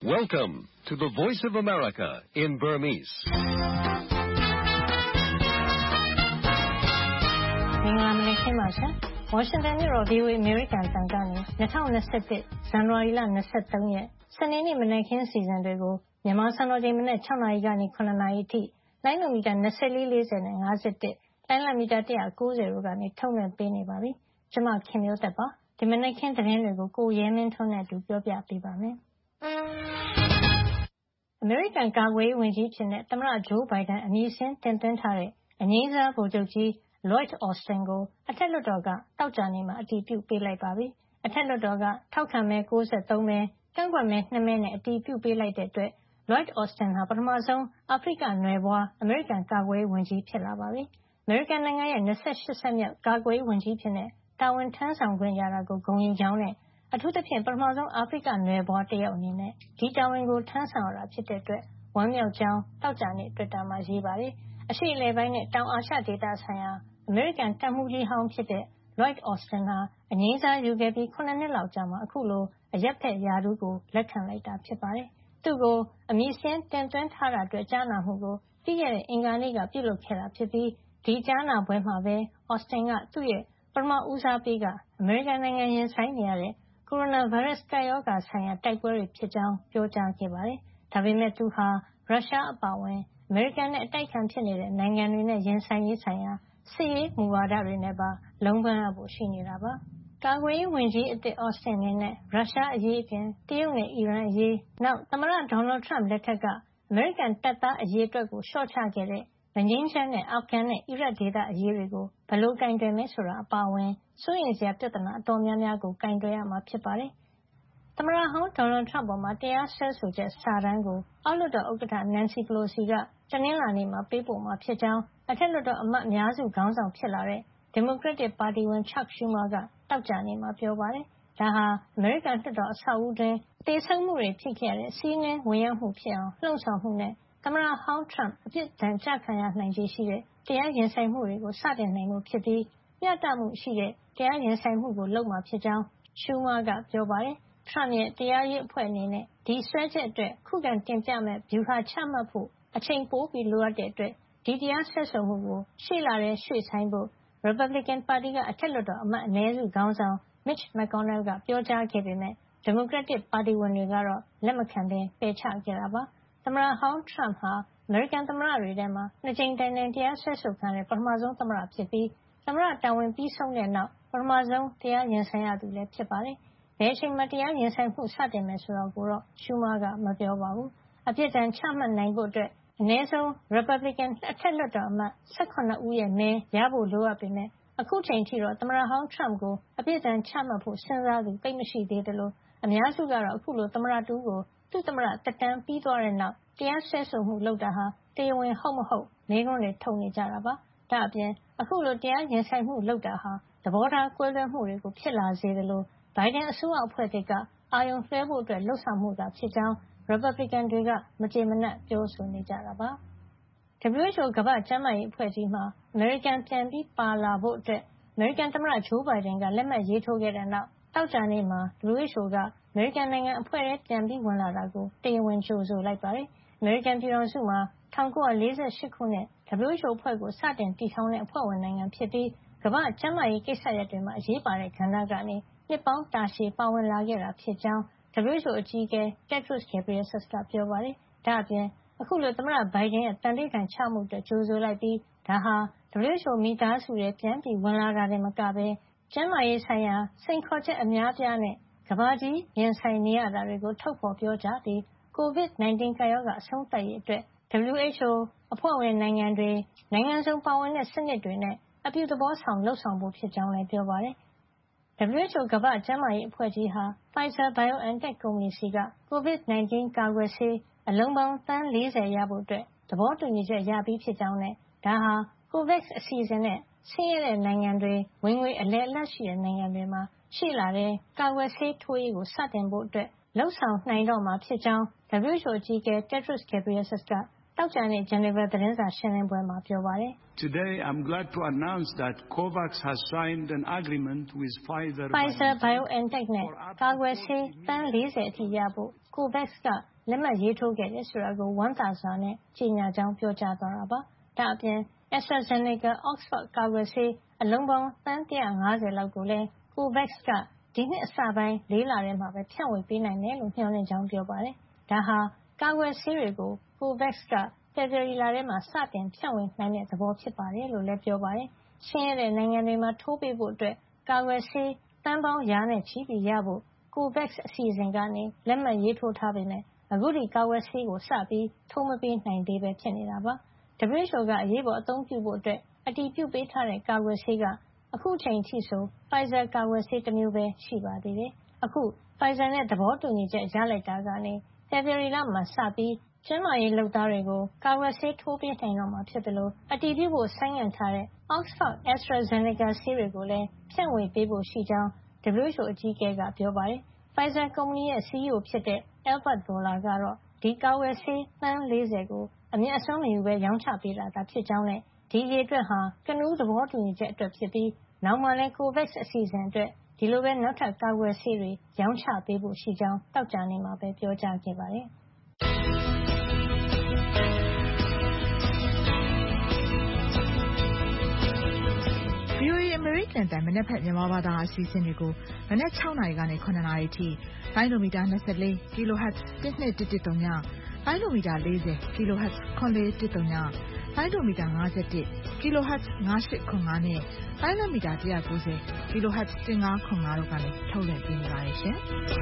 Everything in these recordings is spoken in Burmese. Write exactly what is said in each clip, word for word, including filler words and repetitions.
Welcome to the Voice of America in Burmese. ။မင်္ဂလာမနက်ခင်းပါရှင်။ Washington မြို့တော် V O A အမေရိကန်တန်ကနေ၂၀၂၁ ဇန်နဝါရီလ၂၃ရက်စနေနေ့မနက်ခင်းအစီအစဉ်တွေကိုမြန်မာစံတော်ချိန်မနက်၆နာရီကနေ၇နာရီအထိလိုင်းနိုမီတာ၂၄ ၄၀နဲ့၅၁လိုင်းလမီတာ၁၉၀တို့ကနေထုတ်လွှင့်ပေးနေပါပြီ။ကျွန်မခင်မျိုးသက်ပါ။ဒီမနက်ခင်းသတင်းတွေကိုကိုရဲမင်းထွန်းနဲ့အတူပြောပြပေးပါမယ်။အမေရိကန်ကာကွယ်ရေးဝန်ကြီးဖြစ်တဲ့သမ္မတဂျိုးဘိုင်ဒန်အမည်စင်းတင်သွင်းထားတဲ့အငြိမ်းစားဗိုလ်ချုပ်ကြီး Lloyd Austin ကိုအထက်လွှတ်တော်ကတောက်ကြနေမှာအတည်ပြုပေးလိုက်ပါပြီ။အထက်လွှတ်တော်ကထောက်ခံမဲ၉၃မဲကန့်ကွက်မဲ၂မဲနဲ့အတည်ပြုပေးလိုက်တဲ့အတွက် Lloyd Austin ဟာပထမဆုံးအာဖရိကနွယ်ဘွားအမေရိကန်ကာကွယ်ရေးဝန်ကြီးဖြစ်လာပါပြီ။အမေရိကန်နိုင်ငံရဲ့၂၈ဆက်မြောက်ကာကွယ်ရေးဝန်ကြီးဖြစ်တဲ့တာဝန်ထမ်းဆောင်ခွင့်ရတာကိုဂုဏ်ယူကြောင်းနဲ့အထူးသဖြင့်ပထမဆုံးအာဖရိကနွယ်ဘွားတယောက်အနေနဲ့ဒီတာဝန်ကိုထမ်းဆောင်ရတာဖြစ်တဲ့အတွက်ဝမ်းမြောက်ကြောင်းတောက်ကြနေတွစ်တာမှာရေးပါတယ်။အရှေ့အလယ်ပိုင်းနဲ့တောင်အာရှဒေသဆိုင်ရာအမေရိကန်တပ်မှူးကြီးဟောင်းဖြစ်တဲ့ Lloyd Austin ဟာအငြိမ်းစားယူခဲ့ပြီးခုနှစ်လောက်ကြာမှအခုလိုအရပ်ဖက်ရာထူးကိုလက်ခံလိုက်တာဖြစ်ပါတယ်။သူ့ကိုအမည်စင်းတင်သွင်းထားတာအတွက်ကြားနာမှုကိုပြီးခဲ့တဲ့အင်္ဂါနေ့ကပြုလုပ်ခဲ့တာဖြစ်ပြီးဒီကြားနာပွဲမှာပဲ Austin ကသူ့ရဲ့ပထမဦးစားပေးကအမေရိကန်နိုင်ငံရင်ဆိုင်နေရတဲ့ကိုရိုနာဗိုင်းရပ်စ်ကပ်ရောဂါဆိုင်ရာတိုက်ပွဲတွေဖြစ်ကြောင်းပြောကြားခဲ့ပါတယ်။ဒါပေမဲ့သူဟာရုရှားအပါအဝင်အမေရိကန်နဲ့အတိုက်အခံဖြစ်နေတဲ့နိုင်ငံတွေနဲ့ရင်ဆိုင်ရေးဆိုင်ရာစစ်ရေးမူဝါဒတွေနဲ့ပါလုံးပန်းရဖို့ရှိနေတာပါ။ကာကွယ်ရေးဝန်ကြီးအသစ် Austin အနေနဲ့ရုရှားအရေးအပြင်တရုတ်နဲ့အီရန်အရေးနောက်သမ္မတဒေါ်နယ်ထရမ့်လက်ထက်ကအမေရိကန်တပ်သားအရေးအတွက်ကိုလျှော့ချခဲ့တဲ့မငြိမ်းချမ်းတဲ့အာဖဂန်နဲ့အီရတ်ဒေသအရေးတွေကိုဘယ်လိုကင်တွယ်မယ်ဆိုတာအပါအဝင်စိုးရိမ်စရာပြဿနာအတော်များများကိုကင်တွယ်ရမှာဖြစ်ပါတယ်။သမ္မတဟောင်းဒေါ်နယ်ထရမ့်ပေါ်မှာတရားစွဲဆိုချက်စာတမ်းကိုအောက်လွှတ်တော်ဥက္ကဋ္ဌ Nancy Pelosi ကတနင်္လာနေ့မှာပေးပို့မှာဖြစ်ကြောင်းအထက်လွှတ်တော်အမတ်အများစုခေါင်းဆောင်ဖြစ်လာတဲ့ဒီမိုကရက်တစ်ပါတီဝင် Chuck Schumer ကတောက်ကြနေမှာပြောပါတယ်။ဒါဟာအမေရိကန်လွှတ်တော်အဆောက်အဦတွင်သေဆုံးမှုတွေဖြစ်ခဲ့ရတဲ့စီးနင်းဝင်ရောက်မှုဖြစ်အောင်လှုံ့ဆော်မှုနဲ့သမ္မတဟောင်းထရမ့်အပြစ်ဒဏ်ကျခံရနိုင်ခြေရှိတဲ့တရားရင်ဆိုင်မှုတွေကိုစတင်နိုင်မှုဖြစ်ပြီးမျှတမှုရှိတဲ့တရားရင်ဆိုင်မှုကိုလုပ်မှာဖြစ်ကြောင်း Schumer ကပြောပါတယ်။ထရမ့်ရဲ့တရားရေးအဖွဲ့အနေနဲ့ဒီစွဲချက်အတွက်ခုခံတင်ပြမဲ့ဗျူဟာချမှတ်ဖို့အချိန်ပိုပြီးလိုအပ်တဲ့အတွက်ဒီတရားစွဲဆိုမှုကိုရှေ့လထဲရွှေ့ဆိုင်းဖို့ရီပတ်ဘလစ်ကန်ပါတီကအထက်လွှတ်တော်အမတ်အနည်းစုခေါင်းဆောင် Mitch McConnell ကပြောကြားခဲ့ပေမဲ့ဒီမိုကရက်တစ်ပါတီဝင်တွေကတော့လက်မခံဘဲပယ်ချခဲ့တာပါ။သမ္မတဟောင်းထရမ့်ဟာအမေရိကန်သမ္မတတွေထဲမှာနှစ်ကြိမ်တိုင်တိုင်တရားစွဲဆိုခံရတဲ့ပထမဆုံးသမ္မတဖြစ်ပြီးသမ္မတတာဝန်ပြီးဆုံးတဲ့နောက်ပထမဆုံးတရားရင်ဆိုင်ရသူလည်းဖြစ်ပါတယ်။ဘယ်အချိန်မှတရားရင်ဆိုင်မှုစတင်မယ်ဆိုတာကိုတော့ Schumer ကမပြောပါဘူး။အပြစ်ဒဏ်ချမှတ်နိုင်ဖို့အတွက်အနည်းဆုံးရီပတ်ဘလစ်ကန်အထက်လွှတ်တော်အမတ်၁၇ဦးရဲ့မဲရဖို့လိုအပ်ပေမဲ့အခုချိန်ထိတော့သမ္မတဟောင်းထရမ့်ကိုအပြစ်ဒဏ်ချမှတ်ဖို့စဉ်းစားသူသိပ်မရှိသေးသလိုအများစုကတော့အခုလိုသမ္မတတူကိုသူ့သမ္မတသက်တမ်းပြီးသွားတဲ့နောက်တရားစွဲဆိုမှုလုပ်တာဟာတရားဝင်ဟုတ်မဟုတ်မေးခွန်းတွေထုတ်နေကြတာပါ။ဒါ့အပြင်အခုလိုတရားရင်ဆိုင်မှုလုပ်တာဟာသဘောထားကွဲလွဲမှုတွေကိုဖြစ်လာစေသလိုဘိုင်ဒန်အစိုးရအဖွဲ့ကအာရုံလွှဲဖို့အတွက်လှုံ့ဆော်မှုသာဖြစ်ကြောင်းရီပတ်ဘလစ်ကန်တွေကမကျေမနပ်ပြောဆိုနေကြတာပါ။ W H O ကမ္ဘာ့ကျန်းမာရေးအဖွဲ့ကြီးမှာအမေရိကန်ပြန်ပြီးပါလာဖို့အတွက်အမေရိကန်သမ္မတဂျိုးဘိုင်ဒန်ကလက်မှတ်ရေးထိုးခဲ့တဲ့နောက်သောကြာနေ့မှာ W H O ကအမေရိကန်နိုင်ငံအဖွဲ့ထဲပြန်ပြီးဝင်လာတာကိုတရားဝင်ကြိုဆိုလိုက်ပါတယ်။အမေရိကန်ပြည်ထောင်စုမှာ၁၉၄၈ခုနှစ် W H O အဖွဲ့ကိုစတင်တည်ထောင်တဲ့အဖွဲ့ဝင်နိုင်ငံဖြစ်ပြီးကမ္ဘာ့ကျန်းမာရေးကိစ္စရပ်တွေမှာအရေးပါတဲ့ကဏ္ဍကနေနှစ်ပေါင်းတာရှည်ပါဝင်လာခဲ့တာဖြစ်ကြောင်း W H O အကြီးအကဲ Tedros Adhanom Ghebreyesus ကပြောပါတယ်။ဒါ့အပြင်အခုလိုသမ္မတဘိုင်ဒန်ရဲ့သန္နိဋ္ဌာန်ချမှုအတွက်ကြိုဆိုလိုက်ပြီးဒါဟာ W H O မိသားစုထဲပြန်ပြီးဝင်လာတာတင်မကပဲကျန်းမာရေးဆိုင်ရာစိန်ခေါ်ချက်အများအပြားနဲ့ကမ္ဘာကြီးရင်ဆိုင်နေရတာတွေကိုထုတ်ဖော်ပြောကြားပြီး ကိုဗစ်၁၉ ကပ်ရောဂါအဆုံးသတ်ရေးအတွက် W H O အဖွဲ့ဝင်နိုင်ငံတွေနိုင်ငံစုံပါဝင်တဲ့စနစ်တွေနဲ့အပြုသဘောဆောင်လုပ်ဆောင်ဖို့ဖြစ်ကြောင်းလည်းပြောပါတယ်။ W H O ကမ္ဘာ့ကျန်းမာရေးအဖွဲ့ကြီးဟာ Pfizer-BioNTech ကုမ္ပဏီဆီကကိုဗစ်၁၉ ကာကွယ်ဆေးအလုံးပေါင်းသန်း၄၀ရဖို့သဘောတူညီချက်ရပြီးဖြစ်ကြောင်းနဲ့ဒါဟာ COVAX အစီအစဉ်နဲ့ဆင်းရဲတဲ့နိုင်ငံတွေဝင်ငွေအလယ်အလတ်ရှိတဲ့နိုင်ငံတွေမှာရှေ့လထဲကာကွယ်ဆေးထိုးရေးကိုစတင်ဖို့လုပ်ဆောင်နိုင်တော့မှာဖြစ်ကြောင်း W H O အကြီးအကဲ Tedros Adhanom Ghebreyesus ကသောကြာနေ့ Geneva သတင်းစာရှင်းလင်းပွဲမှာပြောပါတယ်။ Today I'm glad to announce that COVAX has signed an agreement with Pfizer Pfizer-BioNTech နဲ့ကာကွယ်ဆေးသန်း၄၀အထိရဖို့ COVAX ကလက်မှတ်ရေးထိုးခဲ့တယ်ဆိုတာကိုဝမ်းသာစွာနဲ့ကြေညာကြောင်းပြောကြားသွားတာပါ။ဒါ့အပြင် AstraZeneca Oxford ကာကွယ်ဆေးအလုံးပေါင်းသန်းone hundred fiftyလောက်ကိုလည်း COVAX ကဒီနှစ်အစပိုင်းလေးလထဲမှာပဲဖြန့်ဝေပေးနိုင်မယ်လို့မျှော်လင့်ကြောင်းပြောပါတယ်။ဒါဟာကာကွယ်ဆေးတွေကို COVAX ကဖေဖေါ်ဝါရီလထဲမှာစတင်ဖြန့်ဝေနိုင်တဲ့သဘောဖြစ်ပါတယ်လို့လည်းပြောပါတယ်။ဆင်းရဲတဲ့နိုင်ငံတွေမှာထိုးပေးဖို့အတွက်ကာကွယ်ဆေးသန်းပေါင်းရာနဲ့ချီပြီးရဖို့ COVAX အစီအစဉ်ကနေလက်မှတ်ရေးထိုးထားပေမယ့်အခုထိကာကွယ်ဆေးကိုစပြီးထိုးမပေးနိုင်သေးပဲဖြစ်နေတာပါ။ W H O ကအရေးပေါ်အသုံးပြုဖို့အတွက်အတည်ပြုပေးထားတဲ့ကာကွယ်ဆေးကအခုအချိန်အထိဆို Pfizer ကာကွယ်ဆေးတစ်မျိုးပဲရှိပါသေးတယ်။အခု Pfizer နဲ့သဘောတူညီချက်ရလိုက်တာကနေဖေဖေါ်ဝါရီလမှာစပြီးကျန်းမာရေးလုပ်သားတွေကိုကာကွယ်ဆေးထိုးပေးနိုင်တော့မှာဖြစ်သလိုအတည်ပြုဖို့ဆိုင်းငံ့ထားတဲ့ Oxford AstraZeneca ဆေးတွေကိုလည်းဖြန့်ဝေပေးဖို့ရှိကြောင်း W H O အကြီးအကဲကပြောပါတယ်။ Pfizer ကုမ္ပဏီရဲ့ C E O ဖြစ်တဲ့ Albert Bourla ကတော့ဒီကာကွယ်ဆေးသန်း၄၀ကိုအမြတ်အစွန်းမယူပဲရောင်းချပေးတာသာဖြစ်ကြောင်းနဲ့ဒီအရေအတွက်ဟာကနဦးသဘောတူညီချက်အတွက်ဖြစ်ပြီးနောင်မှာလည်း COVAX အစီအစဉ်အတွက်ဒီလိုပဲနောက်ထပ်ကာကွယ်ဆေးတွေရောင်းချပေးဖို့ရှိကြောင်းသောကြာနေ့မှာပဲပြောကြားခဲ့ပါတယ်။ V O A အမေရိကန်တန်မနက်ဖြန်မြန်မာဘာသာအစီအစဉ်တွေကိုမနက်sixနာရီကနေsevenနာရီအထိလိုင်းဒိုမီတာtwenty-four ကီလိုဟတ်ဇ်one two one one zeroလိုင်းဒိုမီတာfortyကီလိုဟတ်ဇ်four four one zeroလိုင်းဒိုမီတာfifty-oneကီလိုဟတ်ဇ်five eight five fiveနဲ့လိုင်းဒိုမီတာone ninetyကီလိုဟတ်ဇ်fifteen five fiveတို့ကနေထုတ်လွှင့်ပေးနေပါတယ်ရှင်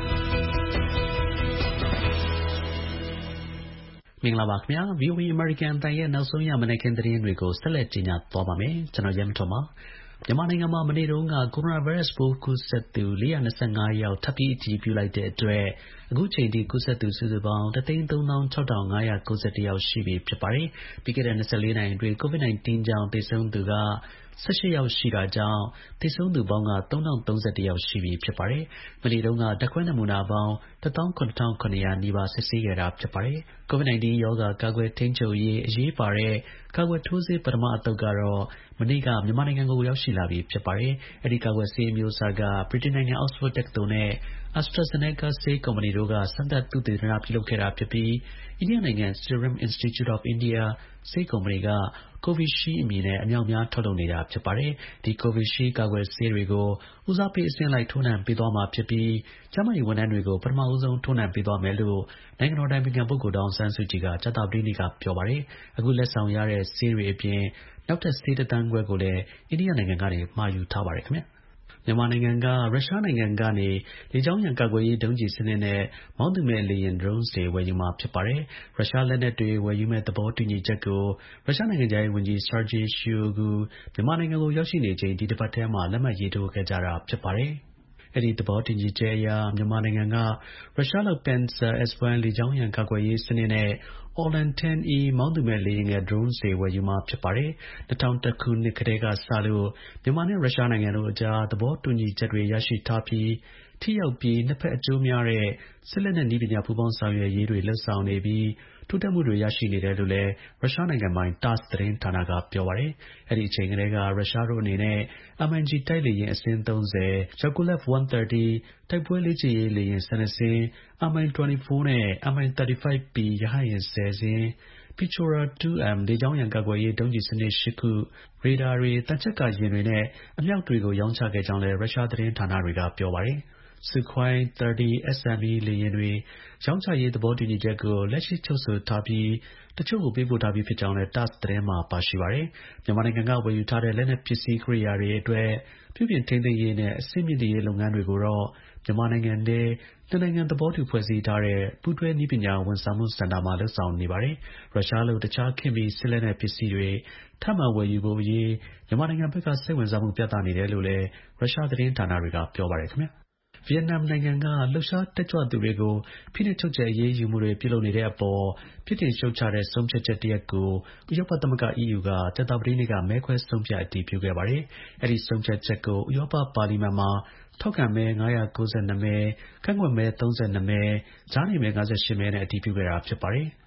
မင်္ဂလာပါခင်ဗျာ V O A American အသံရဲ့နောက်ဆုံးရမနက်ခင်းသတင်းတွေကိုဆက်လက်ကြီးညာသွားပါမယ်ကျွန်တော်ရဲမထွန်းပါမြန်မာနိုင်ငံမှာမနေ့တုန်းကကိုရိုနာဗိုင်းရပ်စ်ပိုးကူးစက်သူfour hundred twenty-fiveယောက်ထပ်ပြီးအတည်ပြုလိုက်တဲ့အတွက်အခုချိန်ထိကူးစက်သူစုစုပေါင်းone three six six five nine one oneယောက်ရှိပြီဖြစ်ပါတယ်ပြီးခဲ့တဲ့twenty-fourနာရီအတွင်း COVID nineteen ကြောင့်သေဆုံးသူကeighteenယောက်ရှိတာကြောင့်သေဆုံးသူပေါင်းကthree thousand thirty-oneယောက်ရှိပြီဖြစ်ပါတယ်မနေ့တုန်းကဓာတ်ခွဲနမူနာပေါင်းseventeen thousand seven hundredနီးပါးစစ်ဆေးခဲ့တာဖြစ်ပါတယ် COVID nineteen ရောဂါကာကွယ်ထိန်းချုပ်ရေးအရေးပါတဲ့ကာကွယ်ထိုးဆေးပထမအသုတ်ကတော့မနေ့ကမြန်မာနိုင်ငံကိုရောက်ရှိလာပြီဖြစ်ပါတယ်အဲဒီကာကွယ်ဆေးအမျိုးအစားကဗြိတိန်နိုင်ငံ Oxford တက္ကသိုလ်နဲ့ AstraZeneca ဆေးကုမ္ပဏီတို့ကစမ်းသပ်သုတေသနပြုလုပ်ခဲ့တာဖြစ်ပြီးအိန္ဒိယနိုင်ငံ Serum Institute of India ဆေးကုမ္ပဏီက Covishield အမည်နဲ့အမြောက်အများထုတ်လုပ်နေတာဖြစ်ပါတယ်ဒီ Covishield ကာကွယ်ဆေးတွေကိုဦးစားပေးအဆင့်လိုက်ထိုးနှံပေးသွားမှာဖြစ်ပြီးကျန်းမာရေးဝန်ထမ်းတွေကိုပထမဦးဆုံးထိုးနှံပေးသွားမယ်လို့နိုင်ငံတော်အတိုင်ပင်ခံပုဂ္ဂိုလ်ဒေါ်အောင်ဆန်းစုကြည်ကကြာသပတေးနေ့ကပြောပါတယ်အခုလက်ဆောင်ရတဲ့ဆေးတွေအပြင်နောက်ထပ်ဆေးတစ်သန်းခွဲကိုလည်းအိန္ဒိယနိုင်ငံကနေမှာယူထားပါတယ်ခင်ဗျမြန်မာနိုင်ငံကရုရှားနိုင်ငံကနေလေကြောင်းရန်ကာကွယ်ရေးဒုံးကျည်စနစ်နဲ့မောင်းသူမဲ့လေယာဉ် drones တွေဝယ်ယူမှာဖြစ်ပါတယ်ရုရှားလက်နက်တွေဝယ်ယူမဲ့သဘောတူညီချက်ကိုရုရှားနိုင်ငံခြားရေးဝန်ကြီး Sergei Shoigu မြန်မာနိုင်ငံကိုရောက်ရှိနေချိန်ဒီတစ်ပတ်ထဲမှာလက်မှတ်ရေးထိုးခဲ့ကြတာဖြစ်ပါတယ်အဲဒီသဘောတူညီချက်အရမြန်မာနိုင်ငံကရုရှားလုပ် Pantsir လေကြောင်းရန်ကာကွယ်ရေးစနစ်နဲ့ Orlan ten E မောင်းသူမဲ့လေယာဉ်ငယ် drones တွေဝယ်ယူမှာဖြစ်ပါတယ်two thousand oneခုနှစ်ကတည်းကစလို့မြန်မာနဲ့ရုရှားနိုင်ငံတို့အကြားသဘောတူညီချက်တွေရရှိထားပြီးထိရောက်ပြီးနှစ်ဖက်အကျိုးများတဲ့စစ်လက်နက်နည်းပညာပူးပေါင်းဆောင်ရွက်ရေးတွေလုပ်ဆောင်နေပြီးတိုးတက်မှုတွေရရှိနေတယ်လို့လည်းရုရှားနိုင်ငံပိုင် TASS သတင်းဌာနကပြောပါတယ်အဲဒီအချိန်ကတည်းကရုရှားတို့အနေနဲ့ M I G တိုက်လေယာဉ်အစင်းthirty Yakolev one thirtyတိုက်ပွဲလေ့ကျင့်ရေးလေယာဉ်twelveစင်းMi twenty-fourနဲ့ Mi thirty-five P ရဟတ်ယာဉ်tenစင်းPechora two M လေကြောင်းရန်ကာကွယ်ရေးဒုံးကျည်စနစ်eightခုရေဒါတွေသံချပ်ကာယာဉ်တွေနဲ့အမြောက်တွေကိုရောင်းချခဲ့ကြောင်းလည်းရုရှားသတင်းဌာနတွေကပြောပါတယ်Sukhoi thirty S M E လေယာဉ်တွေရောင်းချရေးသဘောတူညီချက်ကိုလက်ရှိချုပ်ဆိုထားပြီးတချို့ကိုပေးပို့ထားပြီးဖြစ်ကြောင်းလည်း TASS သတင်းမှာပါရှိပါတယ်မြန်မာနိုင်ငံကဝယ်ယူထားတဲ့လက်နက်ပစ္စည်းကိရိယာတွေအတွက်ပြုပြင်ထိန်းသိမ်းရေးနဲ့အဆင့်မြင့်တင်ရေးလုပ်ငန်းတွေကိုတော့မြန်မာနိုင်ငံထဲနှစ်နိုင်ငံသဘောတူဖွဲ့စည်းထားတဲ့ပူးတွဲနည်းပညာဝန်ဆောင်မှုစင်တာမှာလုပ်ဆောင်နေပါတယ်ရုရှားလုပ်တခြားခေတ်မီစစ်လက်နက်ပစ္စည်းတွေထပ်မံဝယ်ယူဖို့အရေးမြန်မာနိုင်ငံဘက်ကစိတ်ဝင်စားမှုပြသနေတယ်လို့လည်းရုရှားသတင်းဌာနတွေကပြောပါတယ်ခင်ဗျဗီယက်နမ်နိုင်ငံကလှုပ်ရှားတက်ကြွသူတွေကိုဖိနှိပ်ချုပ်ချယ်အရေးယူမှုတွေပြုလုပ်နေတဲ့အပေါ်ပြစ်တင်ရှုတ်ချတဲ့ဆုံးဖြတ်ချက်တစ်ရပ်ကိုဥရောပသမဂ္ဂ E U ကကြာသပတေးနေ့ကမဲခွဲဆုံးဖြတ်အတည်ပြုခဲ့ပါတယ်အဲဒီဆုံးဖြတ်ချက်ကိုဥရောပပါလီမန်မှာထောက်ခံမဲfive hundred ninety-twoမဲကန့်ကွက်မဲthirty-twoမဲကြားနေမဲfifty-eightမဲနဲ့အတည်ပြုခဲ့တာဖြစ်ပါတယ်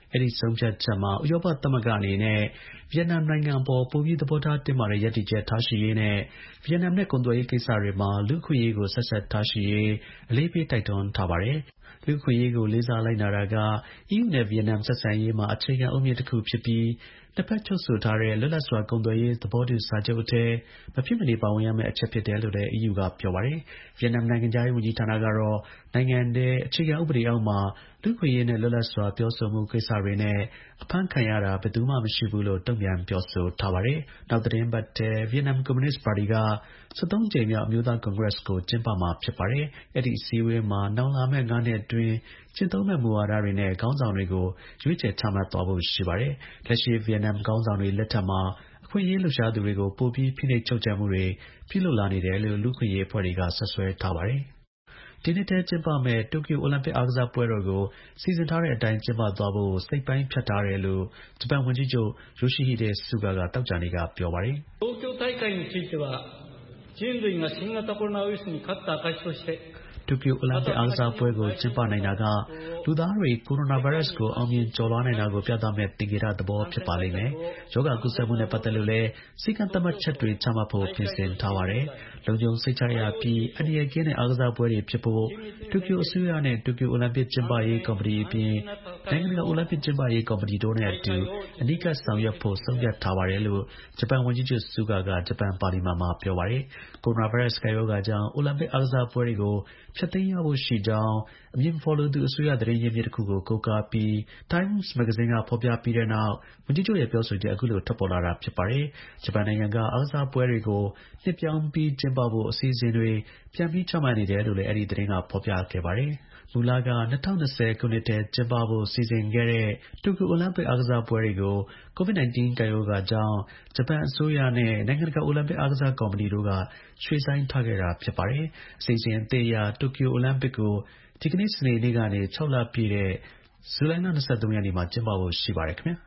အဲ့ဒီဆုံးဖြတ်ချက်မှာဥရောပသမဂ္ဂအနေနဲ့ဗီယက်နမ်နိုင်ငံပေါ်ပိုပြီးသဘောထားတင်းမာတဲ့ရည်တည်ချက်ထားရှိရေးနဲ့ဗီယက်နမ်နဲ့ကုန်သွယ်ရေးကိစ္စတွေမှာလူ့အခွင့်အရေးကိုဆက်ဆက်ထားရှိရေးအလေးပေးတိုက်တွန်းထားပါတယ်လူ့အခွင့်အရေးကိုလေးစားလိုက်နာတာက အီးယူ နဲ့ဗီယက်နမ်ဆက်ဆံရေးမှာအခြေခံအုတ်မြစ်တစ်ခုဖြစ်ပြီးနှစ်ဖက်ချုပ်ဆိုထားတဲ့လွတ်လပ်စွာကုန်သွယ်ရေးသဘောတူစာချုပ်အထဲမဖြစ်မနေပါဝင်ရမယ့်အချက်ဖြစ်တယ်လို့လည်း အီးယူ ကပြောပါတယ်ဗီယက်နမ်နိုင်ငံခြားရေးဝန်ကြီးဌာနကတော့နိုင်ငံထဲအခြေခံဥပဒေအောက်မှာလူ့အခွင့်အရေးနဲ့လွတ်လပ်စွာပြောဆိုမှုကိစ္စတွေနဲ့အဖမ်းခံရတာဘယ်သူမှမရှိဘူးလို့တုံ့ပြန်ပြောဆိုထားပါတယ်နောက်သတင်းပတ်ထဲဗီယက်နမ်ကွန်မြူနစ်ပါတီက၁၃ကြိမ်မြောက်အမျိုးသားကွန်ဂရက်ကိုကျင်းပမှာဖြစ်ပါတယ်အဲ့ဒီအစည်းအဝေးမှာနောက်လာမယ့်ငါးနှစ်အတွင်းကျင့်သုံးမယ့်မူဝါဒတွေနဲ့ခေါင်းဆောင်တွေကိုရွေးချယ်ချမှတ်သွားဖို့ရှိပါတယ်လက်ရှိဗီယက်နမ်ခေါင်းဆောင်တွေလက်ထက်မှာအခွင့်အရေးလှုပ်ရှားသူတွေကိုပိုပြီးဖိနှိပ်ချုပ်ချယ်မှုတွေပြုလုပ်လာနေတယ်လို့လူ့အခွင့်အရေးအဖွဲ့တွေကဆွဆွဲထားပါတယ်ဒီနှစ်ထဲကျင်းပမယ့်တိုကျိုအိုလံပစ်အားကစားပွဲတော်ကိုစီစဉ်ထားတဲ့အတိုင်းကျင်းပသွားဖို့စိတ်ပိုင်းဖြတ်ထားတယ်လို့ဂျပန်ဝန်ကြီးချုပ်ယိုရှိဟိဒေဆူဂါကတောက်ကြနေ့ကပြောပါတယ်東京大会については人類が新型コロナウイルスに勝った証としてတိုကျိုအိုလံပစ်အားကစားပွဲကိုကျင်းပနိုင်တာကလူသားတွေကိုရိုနာဗိုင်းရပ်စ်ကိုအောင်မြင်ကျော်လွှားနိုင်တာကိုပြသမဲ့သင်္ကေတသဘောဖြစ်ပါလိမ့်မယ်။ယောဂကုသမှုနဲ့ပတ်သက်လို့လည်းစိတ်ကသတ်မှတ်ချက်တွေချမှတ်ဖို့ပြင်ဆင်ထားပါတယ်။လုံခြုံစိတ်ချရပြီးအန္တရာယ်ကင်းတဲ့အားကစားပွဲတွေဖြစ်ဖို့တိုကျိုအစိုးရနဲ့တိုကျိုအိုလံပစ်ကျင်းပရေးကော်မတီအပြင်နိုင်ငံတကာအိုလံပစ်ကျင်းပရေးကော်မတီတို့နဲ့အတူအနီးကပ်ဆောင်ရွက်ဖို့ဆုံးဖြတ်ထားပါတယ်လို့ဂျပန်ဝန်ကြီးချုပ်ဆူဂါကဂျပန်ပါလီမန်မှာပြောပါတယ်။ကိုရိုနာဗိုင်းရပ်စ်ကပ်ရောဂါကြောင့်အိုလံပစ်အားကစားပွဲတွေကိုဖျက်သိမ်းရဖို့ရှိကြောင်းအမည်မဖော်လိုသူအစိုးရသတင်းရင်းမြစ်တစ်ခုကိုကိုးကားပြီး Times မဂ္ဂဇင်းကဖော်ပြပြီးတဲ့နောက်ဝန်ကြီးချုပ်ရဲ့ပြောဆိုချက်အခုလိုထွက်ပေါ်လာတာဖြစ်ပါတယ်။ဂျပန်နိုင်ငံကအားကစားပွဲတွေကိုနှစ်ပြောင်းပြီးကျင်းပဖို့အစီအစဉ်တွေပြန်ပြီးချမှတ်နေတယ်လို့လည်းအဲ့ဒီသတင်းကဖော်ပြခဲ့ပါတယ်။မူလက၂၀၂၀ခုနှစ်ထဲကျင်းပဖို့စီစဉ်ခဲ့တဲ့တိုကျိုအိုလံပစ်အားကစားပွဲတွေကို ကိုဗစ် ၁၉ ကပ်ရောဂါကြောင့်ဂျပန်အစိုးရနဲ့နိုင်ငံတကာအိုလံပစ်အားကစားကော်မတီတို့ကရွှေ့ဆိုင်းထားခဲ့တာဖြစ်ပါတယ်။အစီအစဉ်အသစ်အရတိုကျိုအိုလံပစ်ကိုဒီကနေ့စနေနေ့ကနေ၆လပြည့်တဲ့ဇူလိုင်လ၂၃ရက်နေ့မှာကျင်းပဖို့ရှိပါတယ်ခင်ဗျာ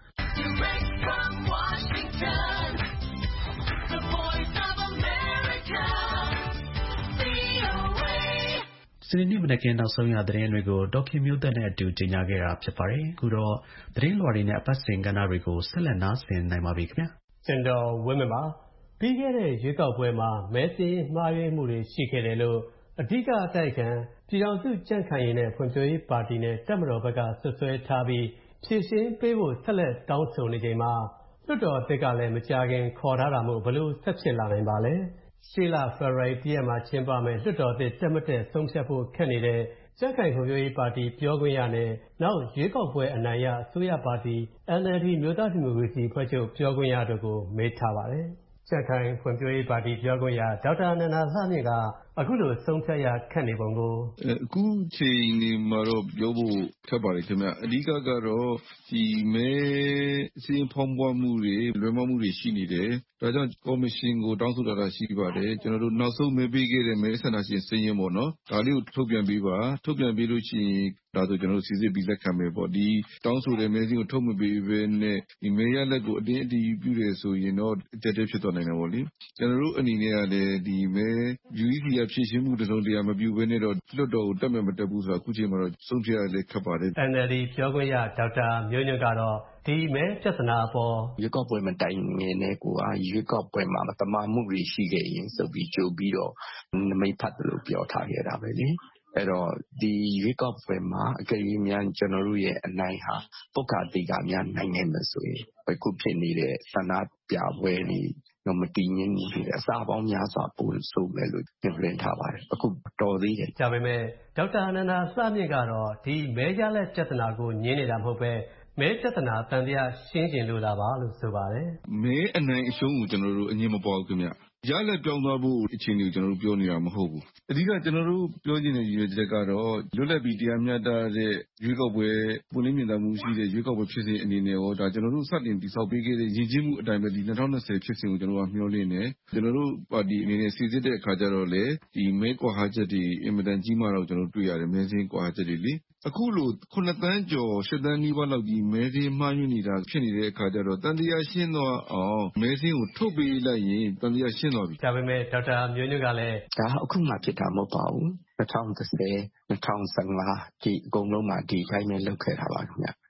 စနေနေ့မနက်ခင်းနောက်ဆုံးရသတင်းတွေကိုဒေါက်ခင်မျိုးသက်နဲ့အတူကြီးညာခဲ့တာဖြစ်ပါတယ်အခုတော့သတင်းလွှာတွေနဲ့အပတ်စဉ်ကဏ္ဍတွေကိုဆက်လက်နားဆင်နိုင်ပါပြီခင်ဗျာကျွန်တော်ဝင်းမပါပြီးခဲ့တဲ့ရွေးကောက်ပွဲမှာမဲစင်းမှားယွင်းမှုတွေရှိခဲ့တယ်လို့အဓိကအတိုက်ခံပြည်ထောင်စုကြံ့ခိုင်ရေးနဲ့ဖွံ့ဖြိုးရေးပါတီနဲ့တပ်မတော်ဘက်ကဆွဆွဲထားပြီးဖြည့်ရှင်းပေးဖို့ဆက်လက်တောင်းဆိုနေချိန်မှာလွှတ်တော်အသစ်ကလည်းမကြာခင်ခေါ်ထားတာမို့ဘလို့ဆက်ဖြစ်လာနိုင်ပါလဲရှေ့လဖေဖော်ဝါရီတရက်မှာကျင်းပမယ်လွှတ်တော်အသစ်တက်မတက်ဆုံးဖြတ်ဖို့ခက်နေတဲ့ကြံ့ခိုင်ဖွံ့ဖြိုးရေးပါတီပြောခွင့်ရနဲ့နောက်ရွေးကောက်ပွဲအနိုင်ရအစိုးရပါတီ အန်အယ်လ်ဒီ မျိုးသားဒီမိုကရေစီအဖွဲ့ချုပ်ပြောခွင့်ရတို့ကိုမေးထားပါတယ်ကြံ့ခိုင်ဖွံ့ဖြိုးရေးပါတီပြောခွင့်ရဒေါက်တာနန္ဒာလှမြင့်ကအခုလိုဆုံးဖြတ်ရခက်နေပုံကိုအခုချိန်ဒီမှာတော့ပြောဖို့ခက်ပါတယ်ခင်ဗျအဓိကကတော့ဒီမဲစီရင်ဖော်ပြမှုတွေလွယ်မမှုတွေရှိနေတယ်ဒါကြောင့်ကော်မရှင်ကိုတောင်းဆိုတာရှိပါတယ်ကျွန်တော်တို့နောက်ဆုံးမဲပေးခဲ့တဲ့မဲဆန္ဒရှင်စည်ရင်ပေါ့နော်ဒါလေးကိုထုတ်ပြန်ပေးပါထုတ်ပြန်ပေးလို့ရှိရင်ဒါဆိုကျွန်တော်တို့စီစစ်ပြီးလက်ခံမယ်ပေါ့ဒီတောင်းဆိုတဲ့မဲစင်းကိုထုတ်မပေးဘဲနဲ့ဒီမဲရလက်ကိုအတင်းအတည်ပြုတယ်ဆိုရင်တော့အကျက်တဲဖြစ်သွားနိုင်တယ်ပေါ့လေကျွန်တော်တို့အနေနဲ့ကလည်းဒီမဲ ယူ အီ စီ ကဖြည့်ရှင်းမှုတစုံတရာမပြုဘဲနဲ့တော့လွတ်တော်ကိုတက်မယ်မတက်ဘူးဆိုတာအခုချိန်မှာတော့ဆုံးဖြတ်ရလဲခက်ပါတယ်အန်အယ်လ်ဒီ ပြောခွင့်ရဒေါက်တာမျိုးညွန့်ကတော့ဒီမဲပြဿနာပေါ်ရွေးကောက်ပွဲမတိုင်ငင်နဲ့ကိုကရွေးကောက်ပွဲမှာတမာမှုတွေရှိခဲ့ရင်ဆိုပြီးကြိုပြီးတော့နမိတ်ဖတ်တယ်လို့ပြောထားခဲ့တာပဲလေအဲ့တော့ဒီရွေးကောက်ပွဲမှာအကယ်၍များကျွန်တော်တို့ရဲ့အနိုင်ဟာပုဂ္ဂတိကများနိုင်နေမှာဆိုရင်အခုဖြစ်နေတဲ့ဆန္ဒပြပွဲတွေတော့မတည်ငြိမ်မှုတွေအစားပေါင်းများစွာပို့ဆိုမယ်လို့ညွှန်ပြထားပါတယ်အခုတော်သေးတယ်ဒါပေမဲ့ဒေါက်တာအနန္ဒာလှမြင့်ကတော့ဒီမဲရလက်ပြဿနာကိုညင်းနေတာမဟုတ်ပဲမဲပြဿနာတန်တရားရှင်းကျင်လို့လာပါလို့ဆိုပါတယ်မဲအနိုင်အရှုံးကိုကျွန်တော်တို့အငြင်းမပွားဘူးခင်ဗျရလက်ပြောင်းသွားဖို့အခြေအနေကိုကျွန်တော်တို့ပြောနေတာမဟုတ်ဘူးအဓိကကျွန်တော်တို့ပြောချင်တဲ့ရည်ရွယ်ချက်ကတော့လွတ်လပ်ပြီးတရားမျှတတဲ့ရွေးကောက်ပွဲပုံလင်းမြင်သာမှုရှိတဲ့ရွေးကောက်ပွဲဖြစ်စဉ်အနေနဲ့ရောဒါကျွန်တော်တို့စတင်တည်ဆောက်ပေးခဲ့တဲ့ရည်ကြီးမှုအတိုင်းပဲဒီ၂၀၂၀ဖြစ်စဉ်ကိုကျွန်တော်တို့ကမျှော်လင့်နေကျွန်တော်တို့ပါတီအနေနဲ့စီစစ်တဲ့အခါကျတော့လေဒီမဲကွာဟာချက်တွေအင်မတန်ကြီးမားတော့ကျွန်တော်တို့တွေ့ရတယ်မဲစင်းကွာဟာချက်တွေလေအခုလိုခုနှစ်သန်းကျော်ရှစ်သန်းနီးပါးလောက်ကြီးမဲစင်းမှားယွင်းနေတာဖြစ်နေတဲ့အခါကျတော့တန်တရားရှင်းတော့အောင်မဲစင်းကိုထုတ်ပေးလိုက်ရင်တန်တရားရှင်းသွားပြီဒါပေမဲ့ဒေါက်တာမျိုးညွန့်ကလည်းဒါအခုမှဖြစ်တာမဟုတ်ပါဘူး၂၀၁၀ ၂၀၁၅ဒီအကုန်လုံးမှာဒီတိုင်းပဲလုပ်ခဲ့တာပါခင်ဗျ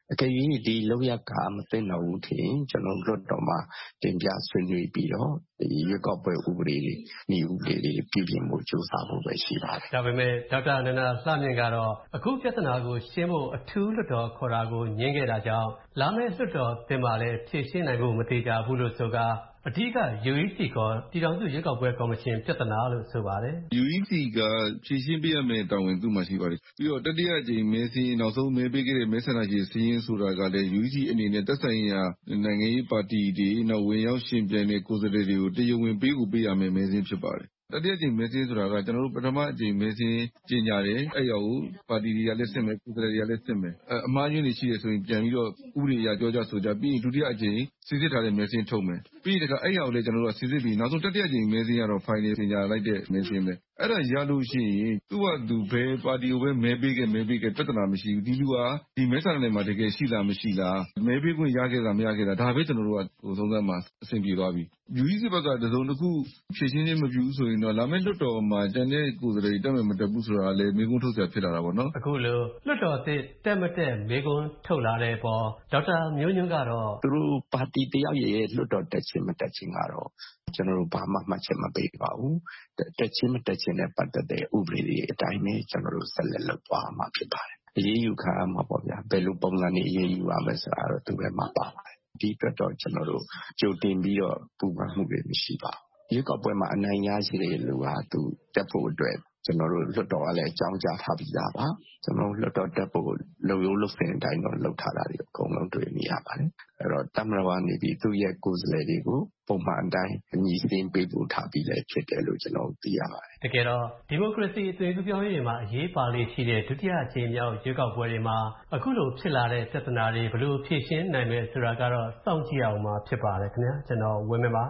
အကယ်၍ဒီလောက်ရကမသိတော့ဘူးထင်ကျွန်တော်လွတ်တော်မှာတင်ပြဆွေးနွေးပြီးတော့ဒီရွေးကောက်ပွဲဥပဒေတွေဤဥပဒေတွေပြည်ပြင်မှုစူးစမ်းဖို့ပဲရှိပါတယ်ဒါပေမဲ့ဒေါက်တာနန္ဒလှမြင့်ကတော့အခုပြဿနာကိုရှင်းဖို့အထူးလွတ်တော်ခေါ်တာကိုညှင်းခဲ့တာကြောင့်လာမယ့်လွတ်တော်တင်ပါလဲဖြည့်ရှင်းနိုင်ဖို့မသေးကြဘူးလို့ဆိုကာအဓိက ယူ အီ စီ ကပြည်ထောင်စုရွေးကောက်ပွဲကော်မရှင်ပြဿနာလို့ဆိုပါတယ်ယူ အီ စီ ကဖြည့်ရှင်းပေးရမယ့်တာဝန်သူ့မှာရှိပါတယ်ပြီးတော့တတိယကြိမ်မဲစင်းနောက်ဆုံးမဲပေးခဲ့တဲ့မဲဆန္ဒရှင်စည်းရင်းဆိုတာကလည်း ယူ အီ စီ အနေနဲ့သက်ဆိုင်ရာနိုင်ငံရေးပါတီတွေနောက်ဝင်ရောက်ရှင်ပြိုင်တဲ့ကိုယ်စားလှယ်တွေကိုတရားဝင်ပေးကိုပေးရမယ့်မဲစင်းဖြစ်ပါတယ်တတိယကြိမ်မဲစင်းဆိုတာကကျွန်တော်တို့ပထမအကြိမ်မဲစင်းကျင်းကြတယ်အဲ့ရောက်ကိုပါတီတွေကလည်းစစ်မယ်ကိုယ်စားလှယ်တွေကလည်းစစ်မယ်အမှားယွင်းတွေရှိတယ်ဆိုရင်ပြန်ပြီးတော့ဥပဒေအရကြောကြဆိုကြပြီးရင်ဒုတိယအကြိမ်စစ်စစ်ထားတဲ့မဲစင်းထုတ်မယ်ပြီးရင်တခါအဲ့ရောက်လည်းကျွန်တော်တို့စစ်စစ်ပြီးနောက်ဆုံးတတိယကြိမ်မဲစင်းကတော့ final ကျင်းကြလိုက်တဲ့မဲစင်းပဲအဲ့ဒါရလို့ရှိရင်သူ့ဟာသူဘယ်ပါတီကိုပဲမဲပေးခဲ့မဲပေးခဲ့ပြဿနာမရှိဘူးဒီလူကဒီမဲဆန္ဒနယ်မှာတကယ်ရှိလားမရှိလားမဲပေးခွင့်ရခဲ့တာမရခဲ့တာဒါပဲကျွန်တော်တို့ကဟိုသုံးသပ်မှာအဆင်ပြေသွားပြီ ယူ အီ စီ ဘက်ကတစုံတစ်ခုဖြည့်ရှင်းခြင်းမပြုဘူးဆိုရင်တော့လာမယ့်လွှတ်တော်မှာတန်တဲ့ကိုယ်စားလှယ်တက်မယ်မတက်ဘူးဆိုတာလည်းမေးခွန်းထုတ်စရာဖြစ်လာတာပေါ့နော်အခုလိုလွှတ်တော်သစ်တက်မတက်မေးခွန်းထုတ်လာတဲ့ပေါ်ဒေါက်တာမျိုးညွန့်ကတော့သူတို့ပါတီတယောက်ရဲ့လွှတ်တော်တက်ခြင်းမတက်ခြင်းကတော့ကျွန်တော်တို့ဘာမှမှတ်ချက်မပေးပါဘူးတက်ခြင်းမတက်ခြင်းနဲ့ပတ်သက်တဲ့ဥပဒေတွေအတိုင်းပဲကျွန်တော်တို့ဆက်လက်လုပ်သွားမှာဖြစ်ပါတယ်အရေးယူခံရမှာပေါ့ဗျာဘယ်လိုပုံစံနဲ့အရေးယူရမလဲဆိုတာတော့သူပဲမှာပါပါတယ်ဒီအတွက်တော့ကျွန်တော်တို့ကြိုတင်ပြီးတော့ပူပန်မှုတွေမရှိပါဘူးရွေးကောက်ပွဲမှာအနိုင်ရရှိတဲ့လူဟာသူတက်ဖို့အတွက်ကျွန်တော်တို့လွတ်တော်ကလည်းအကြောင်းကြားထားပြီးသားပါကျွန်တော်လွတ်တော်တက်ဖို့လုံရုံးလုပ်စင်အတိုင်းတော့လုပ်ထားတာတွေအကုန်လုံးတွေ့နေရပါတယ်အဲ့တော့တမရဝနေပြီးသူ့ရဲ့ကိုယ်စားလှယ်တွေကိုပုံမှန်အတိုင်းအညီစင်းပေးဖို့ထားပြီးလည်းဖြစ်တယ်လို့ကျွန်တော်သိရပါတယ်တကယ်တော့ဒီမိုကရေစီအသွင်ကူးပြောင်းရေးမှာအရေးပါလေရှိတဲ့ဒုတိယအကြိမ်မြောက်ရွေးကောက်ပွဲတွေမှာအခုလိုဖြစ်လာတဲ့ပြဿနာတွေဘယ်လိုဖြေရှင်းနိုင်မယ်ဆိုတာကတော့စောင့်ကြည့်အောင်မှာဖြစ်ပါတယ်ခင်ဗျာကျွန်တော်ဝင်းမင်းပါ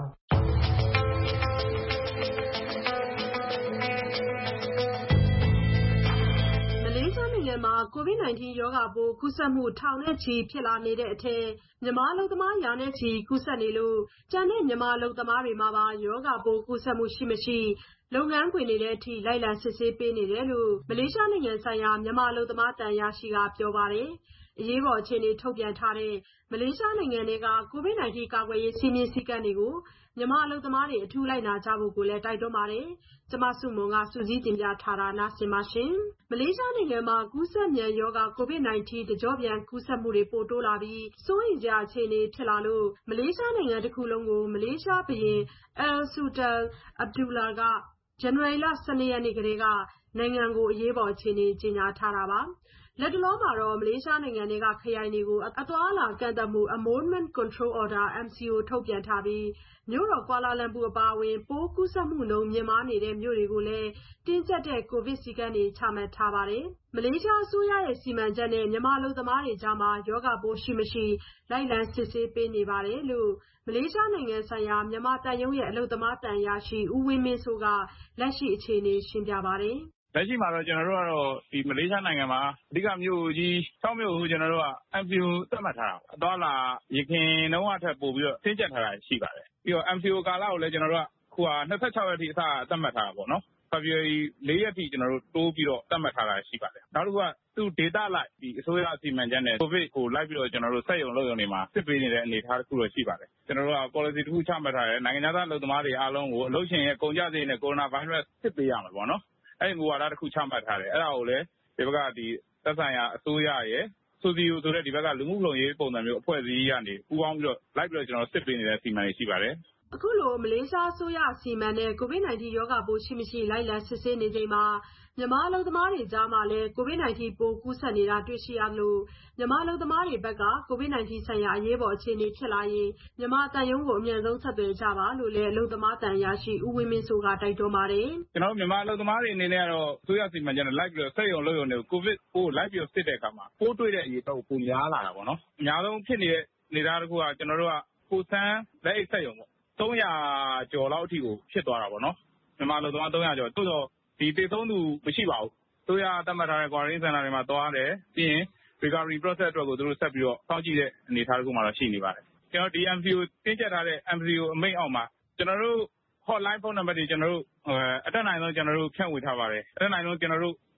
မှာ ကိုဗစ် ၁၉ ရောဂါပိုးကူးစက်မှုထောင်နဲ့ချီဖြစ်လာနေတဲ့အထက်မြန်မာအလုပ်သမားရာနဲ့ချီကူးစက်နေလို့ကျန်တဲ့မြန်မာအလုပ်သမားတွေမှာပါရောဂါပိုးကူးစက်မှုရှိမရှိလုပ်ငန်းခွင်တွေထဲထိလိုက်လံစစ်ဆေးပေးနေတယ်လို့မလေးရှားနိုင်ငံဆိုင်ရာမြန်မာအလုပ်သမားတန်ရာရှိကပြောပါတယ်အရေးပေါ်အခြေအနေထုတ်ပြန်ထားတဲ့မလေးရှားနိုင်ငံကကိုဗစ် ၁၉ ကာကွယ်ရေးစည်းမျဉ်းစည်းကမ်းတွေကိုမြန်မာအလုပ်သမားတွေအထူးလိုက်နာကြဖို့ကိုလည်းတိုက်တွန်းပါတယ်။ကျမစုမုံကစူးစီးတင်ပြထားတာနားဆင်ပါရှင်။မလေးရှားနိုင်ငံမှာကူးစက်မြန်ရောဂါကိုဗစ် ၁၉ တကြော့ပြန်ကူးစက်မှုတွေပိုတိုးလာပြီးစိုးရိမ်စရာအခြေအနေဖြစ်လာလို့မလေးရှားနိုင်ငံတစ်ခုလုံးကိုမလေးရှားဘုရင် Al-Sultan Abdullah ကဇန်နဝါရီလ ၁၂ ရက်နေ့ကတည်းကနိုင်ငံကိုအရေးပေါ်အခြေအနေကြေညာထားတာပါ။လက်တလောမှာတော့မလေးရှားနိုင်ငံကခရိုင်တွေကိုအသွားအလာကန့်သတ်မှု Amendment Control Order M C O ထုတ်ပြန်ထားပြီးမြို့တော်ကွာလာလမ်ပူအပါအဝင်ပိုးကူးစက်မှုနှုန်းမြင့်မားနေတဲ့မြို့တွေကိုလည်းတင်းကျပ်တဲ့ကိုဗစ်စည်းကမ်းတွေချမှတ်ထားပါတယ်။မလေးရှားအစိုးရရဲ့စီမံချက်နဲ့မြန်မာအလုပ်သမားတွေကြားမှာရောဂါပိုးရှိမရှိလိုက်လံစစ်ဆေးပေးနေပါတယ်လို့မလေးရှားနိုင်ငံဆိုင်ရာမြန်မာတပ်ရုံးရဲ့အလုပ်သမားတန်ရာရှိဦးဝင်းမင်းစိုးကလက်ရှိအခြေအနေရှင်းပြပါတယ်။လက်ရှိမှာတော့ကျွန်တော်တို့ကတော့ဒီမလေးရှားနိုင်ငံမှာအဓိကမြို့ကြီး၆မြို့ကိုကျွန်တော်တို့က M C O သတ်မှတ်ထားတာ။အသွားလာရခင်တုန်းကထက်ပိုပြီးတော့တင်းကျပ်ထားတာရှိပါတယ်။ပြီးတော့ M C O ကာလကိုလည်းကျွန်တော်တို့ကခုဟာ၂၆ရက်ထိအစသတ်မှတ်ထားတာပေါ့နော်။ February ၄ရက်ထိကျွန်တော်တို့တိုးပြီးတော့သတ်မှတ်ထားတာရှိပါတယ်။နောက်တစ်ခုကသူ့ data လိုက်ဒီအစိုးရအစီအမံချက်နဲ့ COVID ကိုလိုက်ပြီးတော့ကျွန်တော်တို့စက်ရုံလုပ်ရုံတွေမှာစစ်ပေးနေတဲ့အနေအထားတစ်ခုတော့ရှိပါတယ်။ကျွန်တော်တို့က policy တစ်ခုချမှတ်ထားတယ်။နိုင်ငံသားအလုပ်သမားတွေအားလုံးကိုအလုပ်ရှင်ရဲ့ကုန်ကျစရိတ်နဲ့ coronavirus စစ်ပေးရမှာပေါ့နော်။အဲ့ဒီမူဝါဒတစ်ခုချမှတ်ထားတယ်။အဲ့ဒါကိုလည်းဒီဘက်ကဒီသက်ဆိုင်ရာအစိုးရရဲ့ဆိုစီယိုဆိုတဲ့ဒီဘက်ကလူမှုဖုံရေးပုံစံမျိုးအဖွဲ့အစည်းကနေပူးပေါင်းပြီးတော့လိုက်ပြီးတော့ကျွန်တော်စစ်ပေးနေတဲ့စီမံတွေရှိပါတယ်။အခုလိုမလေးရှားအစိုးရအစီအမံနဲ့ကိုဗစ် ၁၉ ရောဂါပိုးရှိမရှိလိုက်လံစစ်ဆေးနေချိန်မှာမြန်မာအလုပ်သမားတွေကြားမှာလည်းကိုဗစ် ၁၉ ပိုးကူးစက်နေတာတွေ့ရှိရလို့မြန်မာအလုပ်သမားတွေဘက်ကကိုဗစ် ၁၉ ဆိုင်ရာအရေးပေါ်အခြေအနေဖြစ်လာရင်မြန်မာတန်ရုံးကိုအမြန်ဆုံးဆက်သွယ်ကြပါလို့လည်းအလုပ်သမားတန်ရာရှိဦးဝင်းမင်းစိုးကတိုက်တွန်းပါတယ်။ကျွန်တော်တို့မြန်မာအလုပ်သမားတွေအနေနဲ့ကတော့အစိုးရစီမံချက်နဲ့လိုက်ပြီးတော့စက်ရုံလုပ်ရုံတွေကိုကိုဗစ်ပိုးလိုက်ပြီးတော့စစ်တဲ့အခါမှာပိုးတွေ့တဲ့အရေးတော့ပိုများလာတာပေါ့နော်။အများဆုံးဖြစ်နေတဲ့နေသားတစ်ခုကကျွန်တော်တို့ကကိုစမ်းလက်အိတ်စက်ရုံပေါ့သုံးရာကျော်လောက်အထိကိုဖြစ်သွားတာပေါ့နော်မြန်မာအလုပ်သမားသုံးရာကျော်တိုးတော့ဒီတေသုံးသူမရှိပါဘူးဆိုရသတ်မှတ်ထားတဲ့ quarantine center တွေမှာသွားတယ်ပြီးရင် recovery process အတွက်ကိုသူတို့ဆက်ပြီးတော့စောင့်ကြည့်တဲ့အနေအထားတစ်ခုမှတော့ရှိနေပါတယ်ကျွန်တော်ဒီ M C O တင်းကျပ်ထားတဲ့ M C O အမိန့်အောက်မှာကျွန်တော်တို့ hotline phone number တွေကျွန်တော်တို့အတက်နိုင်ဆုံးကျွန်တော်တို့ဖြန့်ဝေထားပါတယ်အတက်နိုင်ဆုံးကျွန်တော်တို့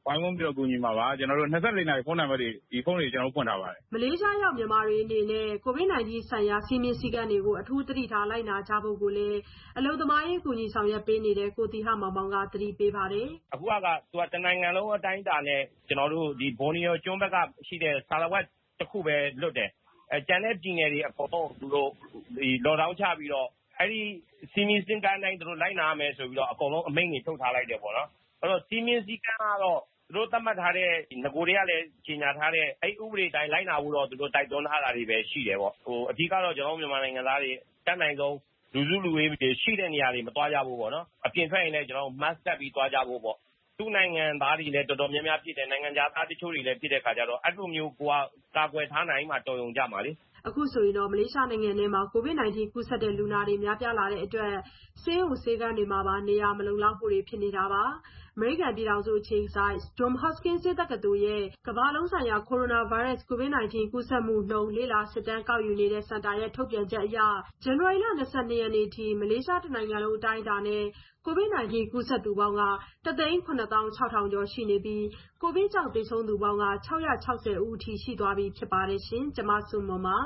ဝိုင်းဝန်းပြီးတော့ကူညီမှာပါကျွန်တော်တို့၂၄နာရီဖုန်းနံပါတ်တွေဒီဖုန်းတွေကျွန်တော်တို့ဖွင့်ထားပါတယ်မလေးရှားရောက်မြန်မာတွေအနေနဲ့ကိုဗစ် nineteen ဆိုင်ရာစီမင်းစည်းကမ်းတွေကိုအထူးသတိထားလိုက်နာကြဖို့ကိုလည်းအလုံသမားရေးကူညီဆောင်ရွက်ပေးနေတဲ့ကိုတီဟမောင်မောင်ကသတိပေးပါတယ်အခုကသူကတနိုင်ငံလုံးအတိုင်းအတာနဲ့ကျွန်တော်တို့ဒီဘော်နီယိုကျွန်းဘက်ကရှိတဲ့ဆာလဝတ်တစ်ခုပဲလွတ်တယ်အဲကျန်တဲ့ပြည်နယ်တွေအပေါ်တော့သူတို့ဒီလော်ဒေါင်းချပြီးတော့အဲ့ဒီစီမင်းစည်းကမ်းတိုင်းသူတို့လိုက်နာရမယ်ဆိုပြီးတော့အကုန်လုံးအမိန့်တွေထုတ်ထားလိုက်တယ်ပေါ့နော်အဲ့တော့စီမင်းစည်းကမ်းကတော့သူတို့သတ်မှတ်ထားတဲ့ငကိုတွေကလည်းကြီးညာထားတဲ့အဲ့ဥပဒေတိုင်းလိုက်နာဖို့တော့သူတို့တိုက်တွန်းထားတာတွေပဲရှိတယ်ပေါ့ဟိုအဓိကတော့ကျွန်တော်မြန်မာနိုင်ငံသားတွေတက်နိုင်ဆုံးလူစုလူဝေးတွေရှိတဲ့နေရာတွေမသွားကြဘူးပေါ့နော်အပြင်ထွက်ရင်လည်းကျွန်တော် mask တပ်ပြီးသွားကြဖို့ပေါ့သူ့နိုင်ငံသားတွေလည်းတော်တော်များများဖြစ်တယ်နိုင်ငံခြားသားတချို့တွေလည်းဖြစ်တဲ့ခါကျတော့အဲ့လိုမျိုးကိုကကာကွယ်ထားနိုင်မှတော်ရုံကြမှာလေအခုဆိုရင်တော့မလေးရှားနိုင်ငံထဲမှာကိုဗစ် nineteen ကူးစက်တဲ့လူနာတွေများပြားလာတဲ့အတွက်ဆေးရုံဆေးခန်းတွေမှာပါနေရာမလုံလောက်မှုတွေဖြစ်နေတာပါအမေရိကန်ပြည်ထောင်စုအခြေစိုက် Johns Hopkins ဆေးတက္ကသိုလ်ရဲ့ကမ္ဘာလုံးဆိုင်ရာကိုရိုနာဗိုင်းရပ်စ်ကိုဗစ် nineteen ကူးစက်မှုနှုန်းလေ့လာစစ်တမ်းကောက်ယူနေတဲ့စင်တာရဲ့ထုတ်ပြန်ချက်အရဇန်နဝါရီလ၂၂ရက်နေ့ထိမလေးရှားတနိုင်ငံလုံးအတိုင်းအတာနဲ့ကိုဗစ် nineteen ကူးစက်သူပေါင်းကတစ်သိန်းခုနှစ်သောင်းခြောက်ထောင်ကျော်ရှိနေပြီးကိုဗစ်ကြောင့်သေဆုံးသူပေါင်းက၆၆၀ဦးအထိရှိသွားပြီဖြစ်ပါတယ်ရှင်ကျွန်မစုမွန်ပါ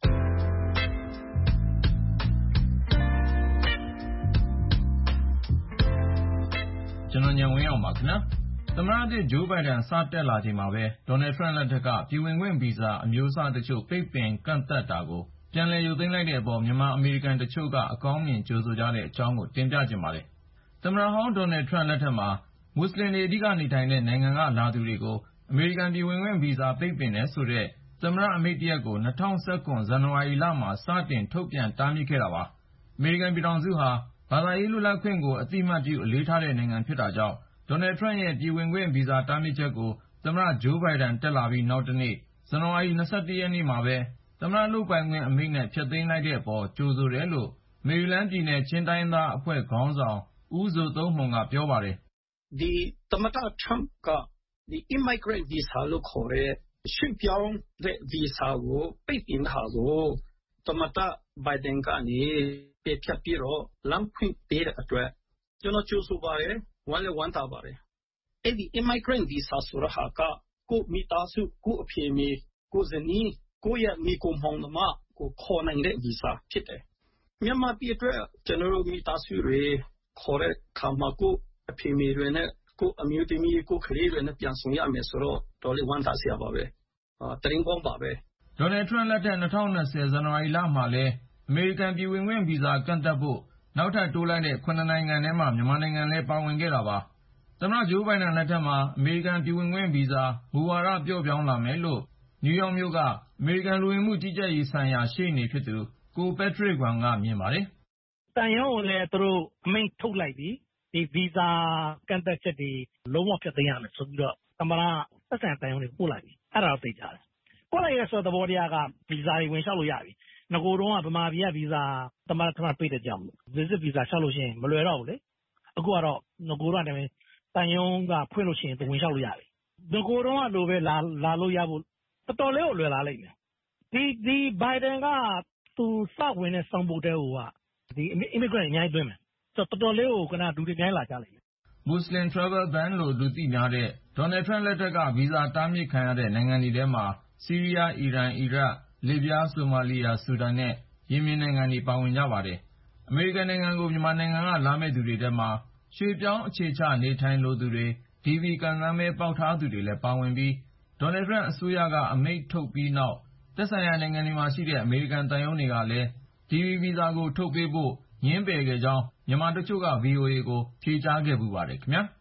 ကျွန်တော်ညံဝင်းအောင်ပါခင်ဗျာသမ္မတသစ်ဂျိုးဘိုင်ဒန်စတက်လာချိန်မှာပဲဒေါ်နယ်ထရန့်လက်ထက်ကပြည်ဝင်ခွင့်ဗီဇာအမျိုးအစားတချို့ပိတ်ပင်ကန့်သတ်တာကိုပြန်လည်ရုပ်သိမ်းလိုက်တဲ့အပေါ်မြန်မာအမေရိကန်တချို့ကအကောင်းမြင်ကြိုဆိုကြတဲ့အကြောင်းကိုတင်ပြချင်ပါတယ်သမ္မတဟောင်းဒေါ်နယ်ထရန့်လက်ထက်မှာမွတ်စလင်တွေအဓိကနေထိုင်တဲ့နိုင်ငံကလာသူတွေကိုအမေရိကန်ပြည်ဝင်ခွင့်ဗီဇာပိတ်ပင်တယ်ဆိုတဲ့သမ္မတအမိန့်တရက်ကို၂၀၁၇ဇန်နဝါရီလမှာစတင်ထုတ်ပြန်တားမြစ်ခဲ့တာပါအမေရိကန်ပြည်ထောင်စုဟာဘာသာရေးလွတ်လပ်ခွင့်ကိုအတိအမှတ်ပြုအလေးထားတဲ့နိုင်ငံဖြစ်တာကြောင့်ဒေါ်နယ်ထရန့်ရဲ့ပြည်ဝင်ခွင့်ဗီဇာတားမြစ်ချက်ကိုသမ္မတဂျိုးဘိုင်ဒန်တက်လာပြီးနောက်တနေ့ဇန်နဝါရီ၂၁ရက်နေ့မှာပဲသမ္မတလုပ်ပိုင်ခွင့်အမိန့်နဲ့ဖျက်သိမ်းလိုက်တဲ့အပေါ်ကြိုဆိုတယ်လို့မေရီလန်းပြည်နယ်ချင်းတိုင်းသားအဖွဲ့ခေါင်းဆောင်ဦးဇိုသုံးမှုံကပြောပါတယ်ဒီသမ္မတထရန့်ကဒီ immigrant visa လို့ခေါ်တဲ့ရွှေ့ပြောင်းတဲ့ဗီဇာကိုပိတ်ပင်တာကိုသမ္မတဘိုင်ဒန်ကနေပယ်ဖျက်ပြီးတော့လမ်းဖွင့်ပေးတဲ့အတွက်ကျွန်တော်ကြိုဆိုပါတယ်ဝမ်းလည်းဝမ်းသာပါတယ်အဲ့ဒီ immigrant visa ဆိုတာဟာကကိုမိသားစုကိုအဖေမေကိုဇနီးကိုရဲ့မိကုံမောင်နှမကိုခေါ်နိုင်တဲ့ visa ဖြစ်တယ်မြန်မာပြည်အတွက်ကျွန်တော်တို့မိသားစုတွေခေါ်တဲ့ခါမှာကိုအဖေမေတွေနဲ့ကိုအမျိုးသမီးကိုကလေးတွေနဲ့ပြန်ဆောင်ရမယ်ဆိုတော့တော်လေးဝမ်းသာစရာပါပဲတရင်ကောင်းပါပဲဒေါ်နယ်ထရန့်လက်ထက်၂၀၂၀ဇန်နဝါရီလမှာလဲအမေရိကန်ပြည်ဝင်ခွင့်ဗီဇာကန့်သတ်ဖို့နောက်ထပ်တိုးလိုက်တဲ့ခုနှစ်နိုင်ငံထဲမှာမြန်မာနိုင်ငံလည်းပါဝင်ခဲ့တာပါသမ္မတဂျိုးဘိုင်ဒန်လက်ထက်မှာအမေရိကန်ပြည်ဝင်ခွင့်ဗီဇာမူဝါဒပျော့ပြောင်းလာမယ်လို့နယူးယောက်မြို့ကအမေရိကန်လူဝင်မှုကြီးကြပ်ရေးဆိုင်ရာရှေ့နေဖြစ်သူကိုပက်ထရစ်ဂွမ်ကမြင်ပါတယ်တန်ရုံးကိုလည်းသူတို့အမိန့်ထုတ်လိုက်ပြီဒီဗီဇာကန့်သတ်ချက်တွေလုံးဝဖျက်သိမ်းရမယ်ဆိုပြီးတော့သမ္မတသက်ဆိုင်တန်ရုံးတွေပို့လိုက်ပြီအဲ့ဒါတော့သိကြတယ်ပို့လိုက်ရဆိုတဲ့သဘောတရားကဗီဇာတွေဝင်လျှောက်လို့ရပြီငကိုတုံးကဗမာပြည်ကဗီဇာသမ္မတထရန့်ပေးတဲ့ကြောင့် visit visa လျှောက်လို့ရှိရင်မလွယ်တော့ဘူးလေအခုကတော့ငကိုတုံးကတည်းကတန်ရုံးကဖွင့်လို့ရှိရင်သူဝင်လျှောက်လို့ရပြီငကိုတုံးကလိုပဲလာလာလို့ရဖို့တော်တော်လေးကိုလွယ်လာလိမ့်မယ်ဒီဒီဘိုင်ဒန်ကသူစဝင်တဲ့ဆောင်ပုတ်တဲဟိုကဒီ immigrant အများကြီးသွင်းမယ်ဆိုတော့တော်တော်လေးကိုကနဒူတွေအများကြီးလာကြလိမ့်မယ် Muslim Travel Ban လို့လူသိများတဲ့ဒေါ်နယ်ထရန့်လက်ထက်ကဗီဇာတားမြစ်ခံရတဲ့နိုင်ငံတွေထဲမှာဆီးရီးယားအီရန်အီရတ်လစ်ဗျားဆိုမာလီယာဆူဒန်နဲ့ယီမင်နိုင်ငံတွေပါဝင်ကြပါတယ်အမေရိကန်နိုင်ငံကိုမြန်မာနိုင်ငံကလာမဲ့သူတွေထဲမှာရွှေ့ပြောင်းအခြေချနေထိုင်လိုသူတွေဒီဗီကံစမ်းမဲပေါက်ထားသူတွေလည်းပါဝင်ပြီးဒေါ်နယ်ထရန့်အစိုးရကအမိန့်ထုတ်ပြီးနောက်သက်ဆိုင်ရာနိုင်ငံတွေမှာရှိတဲ့အမေရိကန်တန်ယုံတွေကလည်းဒီဗီဇာကိုထုတ်ပေးဖို့ငင်းပယ်ခဲ့ကြောင်းမြန်မာတချို့က ဗွီအိုအေ ကိုဖြေကြားခဲ့ပူပါတယ်ခင်ဗျာ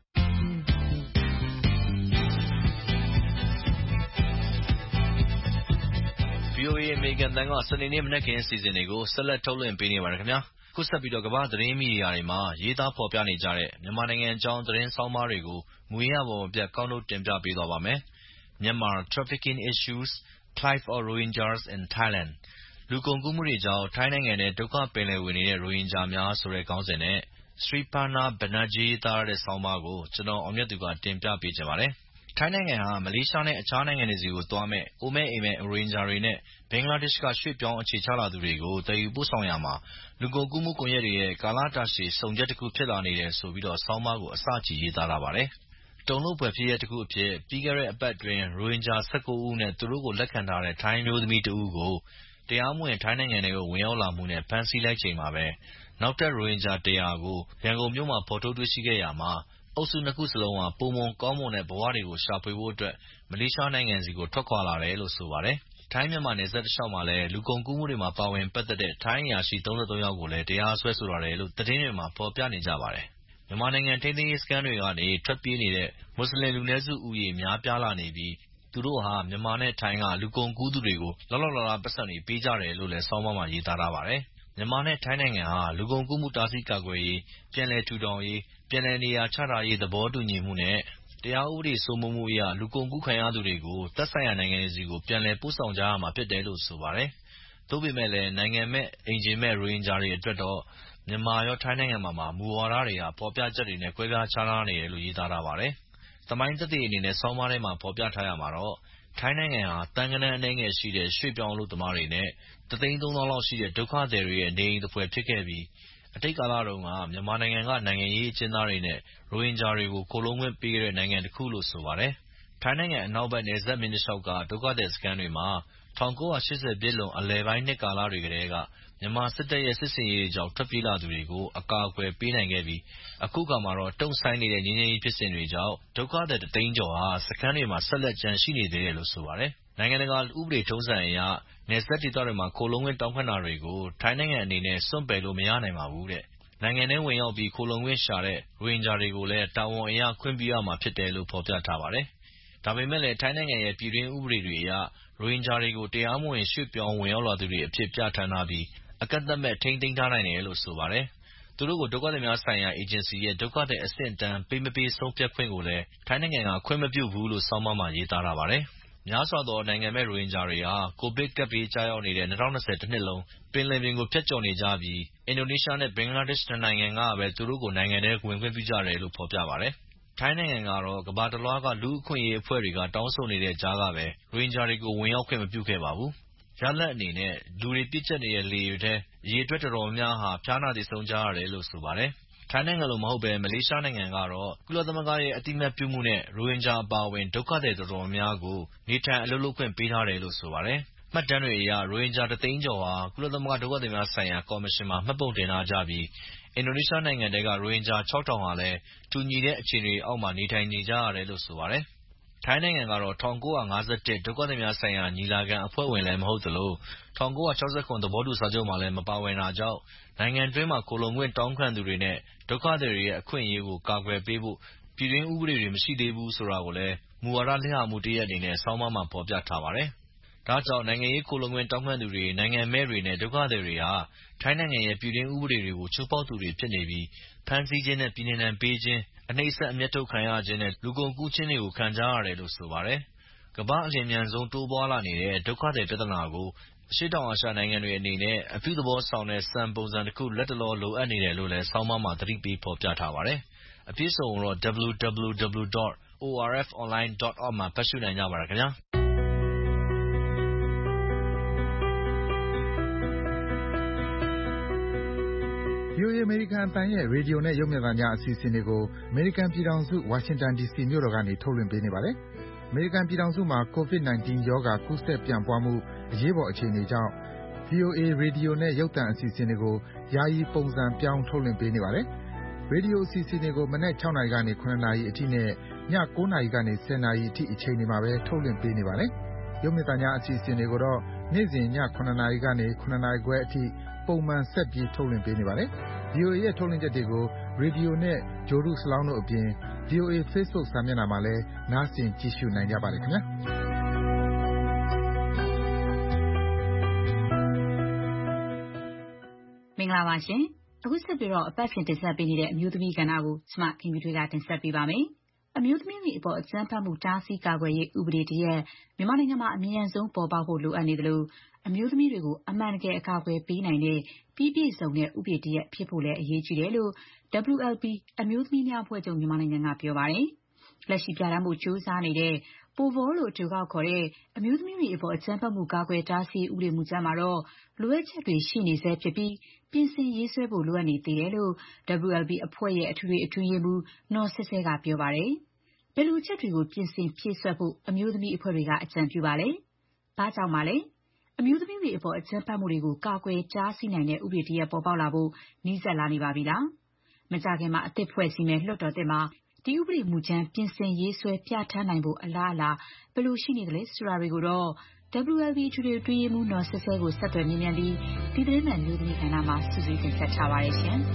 ဗွီအိုအေ အမေရိကန်တန်ကစနေနေ့မနက်ခင်းအစီအစဉ်တွေကိုဆက်လက်ထုတ်လွှင့်ပေးနေပါတယ်ခင်ဗျာခုဆက်ပြီးတော့ကမ္ဘာသတင်းမီဒီယာတွေမှာရေးသားဖော်ပြနေကြတဲ့မြန်မာနိုင်ငံအကြောင်းသတင်းဆောင်းပါးတွေကိုမူရင်းအပေါ်မပြတ်ကောက်နှုတ်တင်ပြပေးသွားပါမယ်Myanmar trafficking issues Plight of Rohingyas in Thailand လူကုန်ကူးမှုတွေကြောင့်ထိုင်းနိုင်ငံထဲဒုက္ခပင်လယ်ဝင်နေတဲ့ရိုဟင်ဂျာများဆိုတဲ့ခေါင်းစဉ်နဲ့ Sripanna Banerjee သားရတဲ့ဆောင်းပါးကိုကျွန်တော်အောင်မြတ်သူကတင်ပြပေးချင်ပါတယ်ထိုင်းနိုင်ငံဟာမလေးရှားနဲ့အခြားနိုင်ငံတွေစီကိုသွားမဲ့အိုမဲအိမ်မဲရိုဟင်ဂျာတွေနဲ့ဘင်္ဂလားဒေ့ရှ်ကရွှေ့ပြောင်းအခြေချလာသူတွေကိုတည်ယူပို့ဆောင်ရမှာလူကုန်ကူးမှုကွန်ရက်တွေရဲ့ကာလတာရှည်စုံချက်တစ်ခုဖြစ်လာနေတယ်ဆိုပြီးတော့ဆောင်းပါးကိုအစချီရေးသားလာပါတယ်တုန်လှုပ်ဖွယ်ဖြစ်ရပ်တစ်ခုအဖြစ်ပြီးခဲ့တဲ့အပတ်အတွင်းရိုဟင်ဂျာ၁၉ဦးနဲ့သူတို့ကိုလက်ခံထားတဲ့ထိုင်းမျိုးသမီးတဦးကိုတရားမဝင်ထိုင်းနိုင်ငံတွေကိုဝင်ရောက်လာမှုနဲ့ဖမ်းဆီးလိုက်ချိန်မှာပဲနောက်ထပ်ရိုဟင်ဂျာတရာကိုရန်ကုန်မြို့မှာဖော်ထုတ်တွေ့ရှိခဲ့ရမှာအုပ်စုနှစ်ခုစလုံးဟာပုံမှန်ကောင်းမွန်တဲ့ဘဝတွေကိုရှာဖွေဖို့အတွက်မလေးရှားနိုင်ငံစီကိုထွက်ခွာလာတယ်လို့ဆိုပါတယ်။ထိုင်းမြန်မာနယ်စပ်တစ်လျှောက်မှာလည်းလူကုန်ကူးမှုတွေမှာပါဝင်ပတ်သက်တဲ့ထိုင်းအရာရှိ၃၃ယောက်ကိုလည်းတရားစွဲဆိုထားတယ်လို့သတင်းတွေမှာဖော်ပြနေကြပါတယ်။မြန်မာနိုင်ငံထိန်းသိမ်းရေးစခန်းတွေကနေထွက်ပြေးနေတဲ့မွတ်စလင်လူနည်းစုဦးရေများပြားလာနေပြီးသူတို့ဟာမြန်မာနဲ့ထိုင်းကလူကုန်ကူးသူတွေကိုလောက်လောက်လားလားပတ်စံတွေပေးကြတယ်လို့လည်းဆောင်းပါးမှာရေးသားထားပါတယ်။မြန်မာနဲ့ထိုင်းနိုင်ငံဟာလူကုန်ကူးမှုတားဆီးကာကွယ်ရေးပြန်လည်ထူထောင်ရေးပြန်လည်နေရာချထားရေးသဘောတူညီမှုနဲ့တရားဥပဒေစိုးမိုးမှုအရလူကုန်ကူးခံရသူတွေကိုသက်ဆိုင်ရာနိုင်ငံတွေစီကိုပြန်လည်ပို့ဆောင်ကြရမှာဖြစ်တယ်လို့ဆိုပါတယ်။သို့ပေမဲ့လည်းနိုင်ငံမဲ့အိမ်ခြေမဲ့ရိုဟင်ဂျာတွေအတွက်တော့မြန်မာရောထိုင်းနိုင်ငံမှာမှာမူဝါဒတွေဟာဖော်ပြချက်တွေနဲ့ကွဲပြားခြားနားနေတယ်လို့ရေးသားထားပါတယ်။သမိုင်းသက်သေအနေနဲ့ဆောင်းပါးထဲမှာဖော်ပြထားရမှာတော့ထိုင်းနိုင်ငံဟာတန်းကနန်းအနှဲငယ်ရှိတဲ့ရွှေ့ပြောင်းအလုပ်သမားတွေနဲ့တသိန်းသုံးသောင်းလောက်ရှိတဲ့ဒုက္ခသည်တွေရဲ့နေအိမ်သဖွယ်ဖြစ်ခဲ့ပြီးအတိတ်ကာလတုန်းကမြန်မာနိုင်ငံကနိုင်ငံရေးအကျဉ်းသားတွေနဲ့ရိုဟင်ဂျာတွေကိုခိုလှုံခွင့်ပေးခဲ့တဲ့နိုင်ငံတစ်ခုလို့ဆိုပါတယ်။ထိုင်းနိုင်ငံအနောက်ဘက်နယ်စပ်မျဉ်းတလျှောက်ကဒုက္ခသည်စခန်းတွေမှာ၁၉၈၀ပြည့်လွန်အလယ်ပိုင်းနှစ်ကာလတွေကတည်းကမြန်မာစစ်တပ်ရဲ့စစ်ဆင်ရေးတွေကြောင့်ထွက်ပြေးလာသူတွေကိုအကာအကွယ်ပေးနိုင်ခဲ့ပြီးအခုအခါမှာတော့တုံ့ဆိုင်းနေတဲ့ငြိမ်းချမ်းရေးဖြစ်စဉ်တွေကြောင့်ဒုက္ခသည်တစ်သိန်းကျော်ဟာစခန်းတွေမှာဆက်လက်ကျန်ရှိနေသေးတယ်လို့ဆိုပါတယ်။နိုင်ငံတကာဥပဒေထုံးစံအရနယ်စပ်ဒေသတွေမှာခိုလှုံခွင့်တောင်းခံတာတွေကိုထိုင်းနိုင်ငံအနေနဲ့စွန့်ပယ်လို့မရနိုင်ပါဘူးတဲ့။နိုင်ငံထဲဝင်ရောက်ပြီးခိုလှုံခွင့်ရှာတဲ့ရိုဟင်ဂျာတွေကိုလည်းတာဝန်အရခွင့်ပြုရမှာဖြစ်တယ်လို့ဖော်ပြထားပါတယ်။ဒါပေမဲ့လည်းထိုင်းနိုင်ငံရဲ့ပြည်တွင်းဥပဒေတွေအရရိုဟင်ဂျာတွေကိုတရားမဝင်ရွှေ့ပြောင်းဝင်ရောက်လာသူတွေအဖြစ်ပြဋ္ဌာန်းထားပြီးအကန့်အသတ်မဲ့ထိန်းသိမ်းထားနိုင်တယ်လို့ဆိုပါတယ်။သူတို့ကိုဒုက္ခသည်များဆိုင်ရာအေဂျင်စီရဲ့ဒုက္ခသည်အဆင့်အတန်းပေးမပေးဆုံးဖြတ်ခွင့်ကိုလည်းထိုင်းနိုင်ငံကခွင့်မပြုဘူးလို့ဆောင်းပါးမှာရေးသားထားပါတယ်။များစွာသောနိုင်ငံမဲ့ရိုဟင်ဂျာတွေဟာကိုဗစ်ကပ်ဘေးကျရောက်နေတဲ့၂၀၂၀တစ်နှစ်လုံးပင်လယ်ပြင်ကိုဖြတ်ကျော်နေကြပြီးအင်ဒိုနီးရှားနဲ့ဘင်္ဂလားဒေ့ရှ်နှစ်နိုင်ငံကပဲသူတို့ကိုနိုင်ငံထဲဝင်ခွင့်ပြုကြတယ်လို့ဖော်ပြပါတယ်။ထိုင်းနိုင်ငံကတော့ကမ္ဘာတလွှားကလူ့အခွင့်အရေးအဖွဲ့တွေကတောင်းဆိုနေတဲ့ကြားကပဲရိုဟင်ဂျာတွေကိုဝင်ရောက်ခွင့်မပြုခဲ့ပါဘူး။ရလဒ်အနေနဲ့လူတွေပြည့်ကျပ်နေတဲ့လှေတွေထဲအရေအတွက်တော်တော်များများဟာဖျားနာသေဆုံးကြရတယ်လို့ဆိုပါတယ်။ထိုင်းနိုင်ငံလိုမဟုတ်ဘဲမလေးရှားနိုင်ငံကတော့ကုလသမဂ္ဂရဲ့အသိအမှတ်ပြုမှုနဲ့ရိုဟင်ဂျာအပါအဝင်ဒုက္ခသည်တော်တော်များများကိုနေထိုင်အလုပ်လုပ်ခွင့်ပေးထားတယ်လို့ဆိုပါတယ်။မှတ်တမ်းတွေအရရိုဟင်ဂျာတစ်သိန်းကျော်ဟာကုလသမဂ္ဂဒုက္ခသည်များဆိုင်ရာကော်မရှင်မှာမှတ်ပုံတင်ထားကြပြီးအင်ဒိုနီးရှားနိုင်ငံထဲကရိုဟင်ဂျာခြောက်ထောင်ဟာလည်းတူညီတဲ့အခြေအနေအောက်မှာနေထိုင်နေကြရတယ်လို့ဆိုပါတယ်။ထိုင်းနိုင်ငံကတော့၁၉၅၁ဒုက္ခသည်များဆိုင်ရာညီလာခံအဖွဲ့ဝင်လည်းမဟုတ်သလို၁၉၆၇သဘောတူစာချုပ်မှာလည်းမပါဝင်တာကြောင့်နိုင်ငံတွင်းမှာခိုလှုံခွင့်တောင်းခံသူတွေနဲ့ဒုက္ခသည်တွေရဲ့အခွင့်အရေးကိုကာကွယ်ပေးဖို့ပြည်တွင်းဥပဒေတွေမရှိသေးဘူးဆိုတာကိုလည်းမူဝါဒလစ်ဟာမှုတစ်ရပ်အနေနဲ့ဆောင်းပါးမှာဖော်ပြထားပါတယ်။ဒါကြောင့်နိုင်ငံရေးခိုလှုံခွင့်တောင်းခံသူတွေနိုင်ငံမဲ့တွေနဲ့ဒုက္ခသည်တွေဟာထိုင်းနိုင်ငံရဲ့ပြည်တွင်းဥပဒေတွေကိုချိုးဖောက်သူတွေဖြစ်နေပြီးဖမ်းဆီးခြင်းနဲ့ပြည်နှင်ဒဏ်ပေးခြင်းအနှိပ်စက်အမျက်ထုတ်ခံရခြင်းနဲ့လူကုန်ကူးခြင်းတွေကိုခံကြရတယ်လို့ဆိုပါတယ်။ကမ္ဘာ့အလျင်မြန်ဆုံးတိုးပွားလာနေတဲ့ဒုက္ခသည်ပြဿနာကိုအရှေ့တောင်အာရှနိုင်ငံတွေအနေနဲ့အပြုသဘောဆောင်တဲ့စံပုံစံတစ်ခုလက်တလောလိုအပ်နေတယ်လို့လည်းဆောင်းပါးမှာသတိပေးဖော်ပြထားပါတယ်။အပြည့်အစုံကိုတော့ double-u double-u double-u dot o r f online dot org မှာဖတ်ရှုနိုင်ကြပါတယ်ခင်ဗျာ။ဗွီအိုအေ အမေရိကန်အသံရဲ့ရေဒီယိုနဲ့ရုပ်မြင်သံကြားအစီအစဉ်တွေကိုအမေရိကန်ပြည်ထောင်စုဝါရှင်တန်ဒီစီမြို့တော်ကနေထုတ်လွှင့်ပေးနေပါတယ်။အမေရိကန်ပြည်ထောင်စုမှာကိုဗစ်၁၉ရောဂါကူးစက်ပြန့်ပွားမှုအရေးပေါ်အခြေအနေကြောင့် ဗွီအိုအေရေဒီယိုနဲ့ရုပ်သံအစီအစဉ်တွေကိုယာယီပုံစံပြောင်းထုတ်လွှင့်ပေးနေပါတယ်။ရေဒီယိုအစီအစဉ်တွေကိုမနက်၆နာရီကနေ၇နာရီအထိနဲ့ည၉နာရီကနေ၁၀နာရီအထိအချိန်တွေမှာပဲထုတ်လွှင့်ပေးနေပါတယ်။ရုပ်မြင်သံကြားအစီအစဉ်တွေကိုတော့နေ့စဉ်ည၇နာရီကနေ၇နာရီခွဲအထိပုံမှန်ဆက်ပြီးထုတ်လွှင့်ပေးနေပါတယ်။ဗွီအိုအေရဲ့ထုတ်လွှင့်ချက်တွေကိုရေဒီယိုနဲ့ဂြိုဟ်တုစလောင်းတို့အပြင် ဗွီအိုအေ Facebook စာမျက်နှာမှာလည်းနားဆင်ကြည့်ရှုနိုင်ကြပါတယ်ခင်ဗျာ။မင်္ဂလာပါရှင်။အခုဆက်ပြီးတော့အပတ်စဉ်တင်ဆက်ပေးနေတဲ့အမျိုးသမီးကဏ္ဍကိုကျမခင်ဗျူထွေးကတင်ဆက်ပေးပါမယ်။အမျိုးသမီးတွေအပေါ်အကြမ်းဖက်မှုတားဆီးကာကွယ်ရေးဥပဒေတရပ်မြန်မာနိုင်ငံမှာအမြန်ဆုံးပေါ်ပေါက်ဖို့လိုအပ်နေတယ်လို့အမျိုးသမီးတွေကိုအမှန်တကယ်အကာအကွယ်ပေးနိုင်တဲ့ပြီးပြည့်စုံတဲ့ဥပဒေတရပ်ဖြစ်ဖို့လည်းအရေးကြီးတယ်လို့ W L P အမျိုးသမီးများအဖွဲ့ချုပ်မြန်မာနိုင်ငံကပြောပါတယ်။လက်ရှိပြဋ္ဌာန်းမှုစူးစမ်းနေတဲ့ပိုဗောလို့အတူကောက်ခေါ်တဲ့အမျိုးသမီးတွေအပေါ်အကြမ်းဖက်မှုကာကွယ်တားဆီးဥပဒေမူကြမ်းမှာတော့လိုအပ်ချက်တွေရှိနေဆဲဖြစ်ပြီးပြင်ဆင်ရေးဆွဲဖို့လိုအပ်နေသေးတယ်လို့ W L P အဖွဲ့ရဲ့အထွေထွေအတွင်းရေးမှူးနော်ဆဲဆဲကပြောပါတယ်။ဘယ်လိုအချက်တွေကိုပြင်ဆင်ဖြည့်စွက်ဖို့အမျိုးသမီးအဖွဲ့တွေကအကြံပြုပါလဲ။ဘာကြောင့်ပါလဲ။အမျိုးသမီးတွေအပေါ်အကြမ်းဖက်မှုတွေကိုကာကွယ်တားဆီးနိုင်တဲ့ဥပဒေတစ်ရပ်ပေါ်ပေါက်လာဖို့နီးစပ်လာနေပါပြီလား။မကြာခင်မှာအသစ်ဖွဲ့စည်းမယ့်လွှတ်တော်သစ်မှာဒီဥပဒေမူကြမ်းပြင်ဆင်ရေးဆွဲပြဋ္ဌာန်းနိုင်ဖို့အလားအလာဘယ်လိုရှိနေသလဲဆိုတာတွေကိုတော့ W L B ထွေထွေအတွင်းရေးမှူးနော်ဆဲဆဲကိုဆက်သွယ်မြင်မြန်ပြီးဒီသတင်းမှန်မျိုးသမီးကဏ္ဍမှာစုစည်းတင်ဆက်ထားပါရရှင်။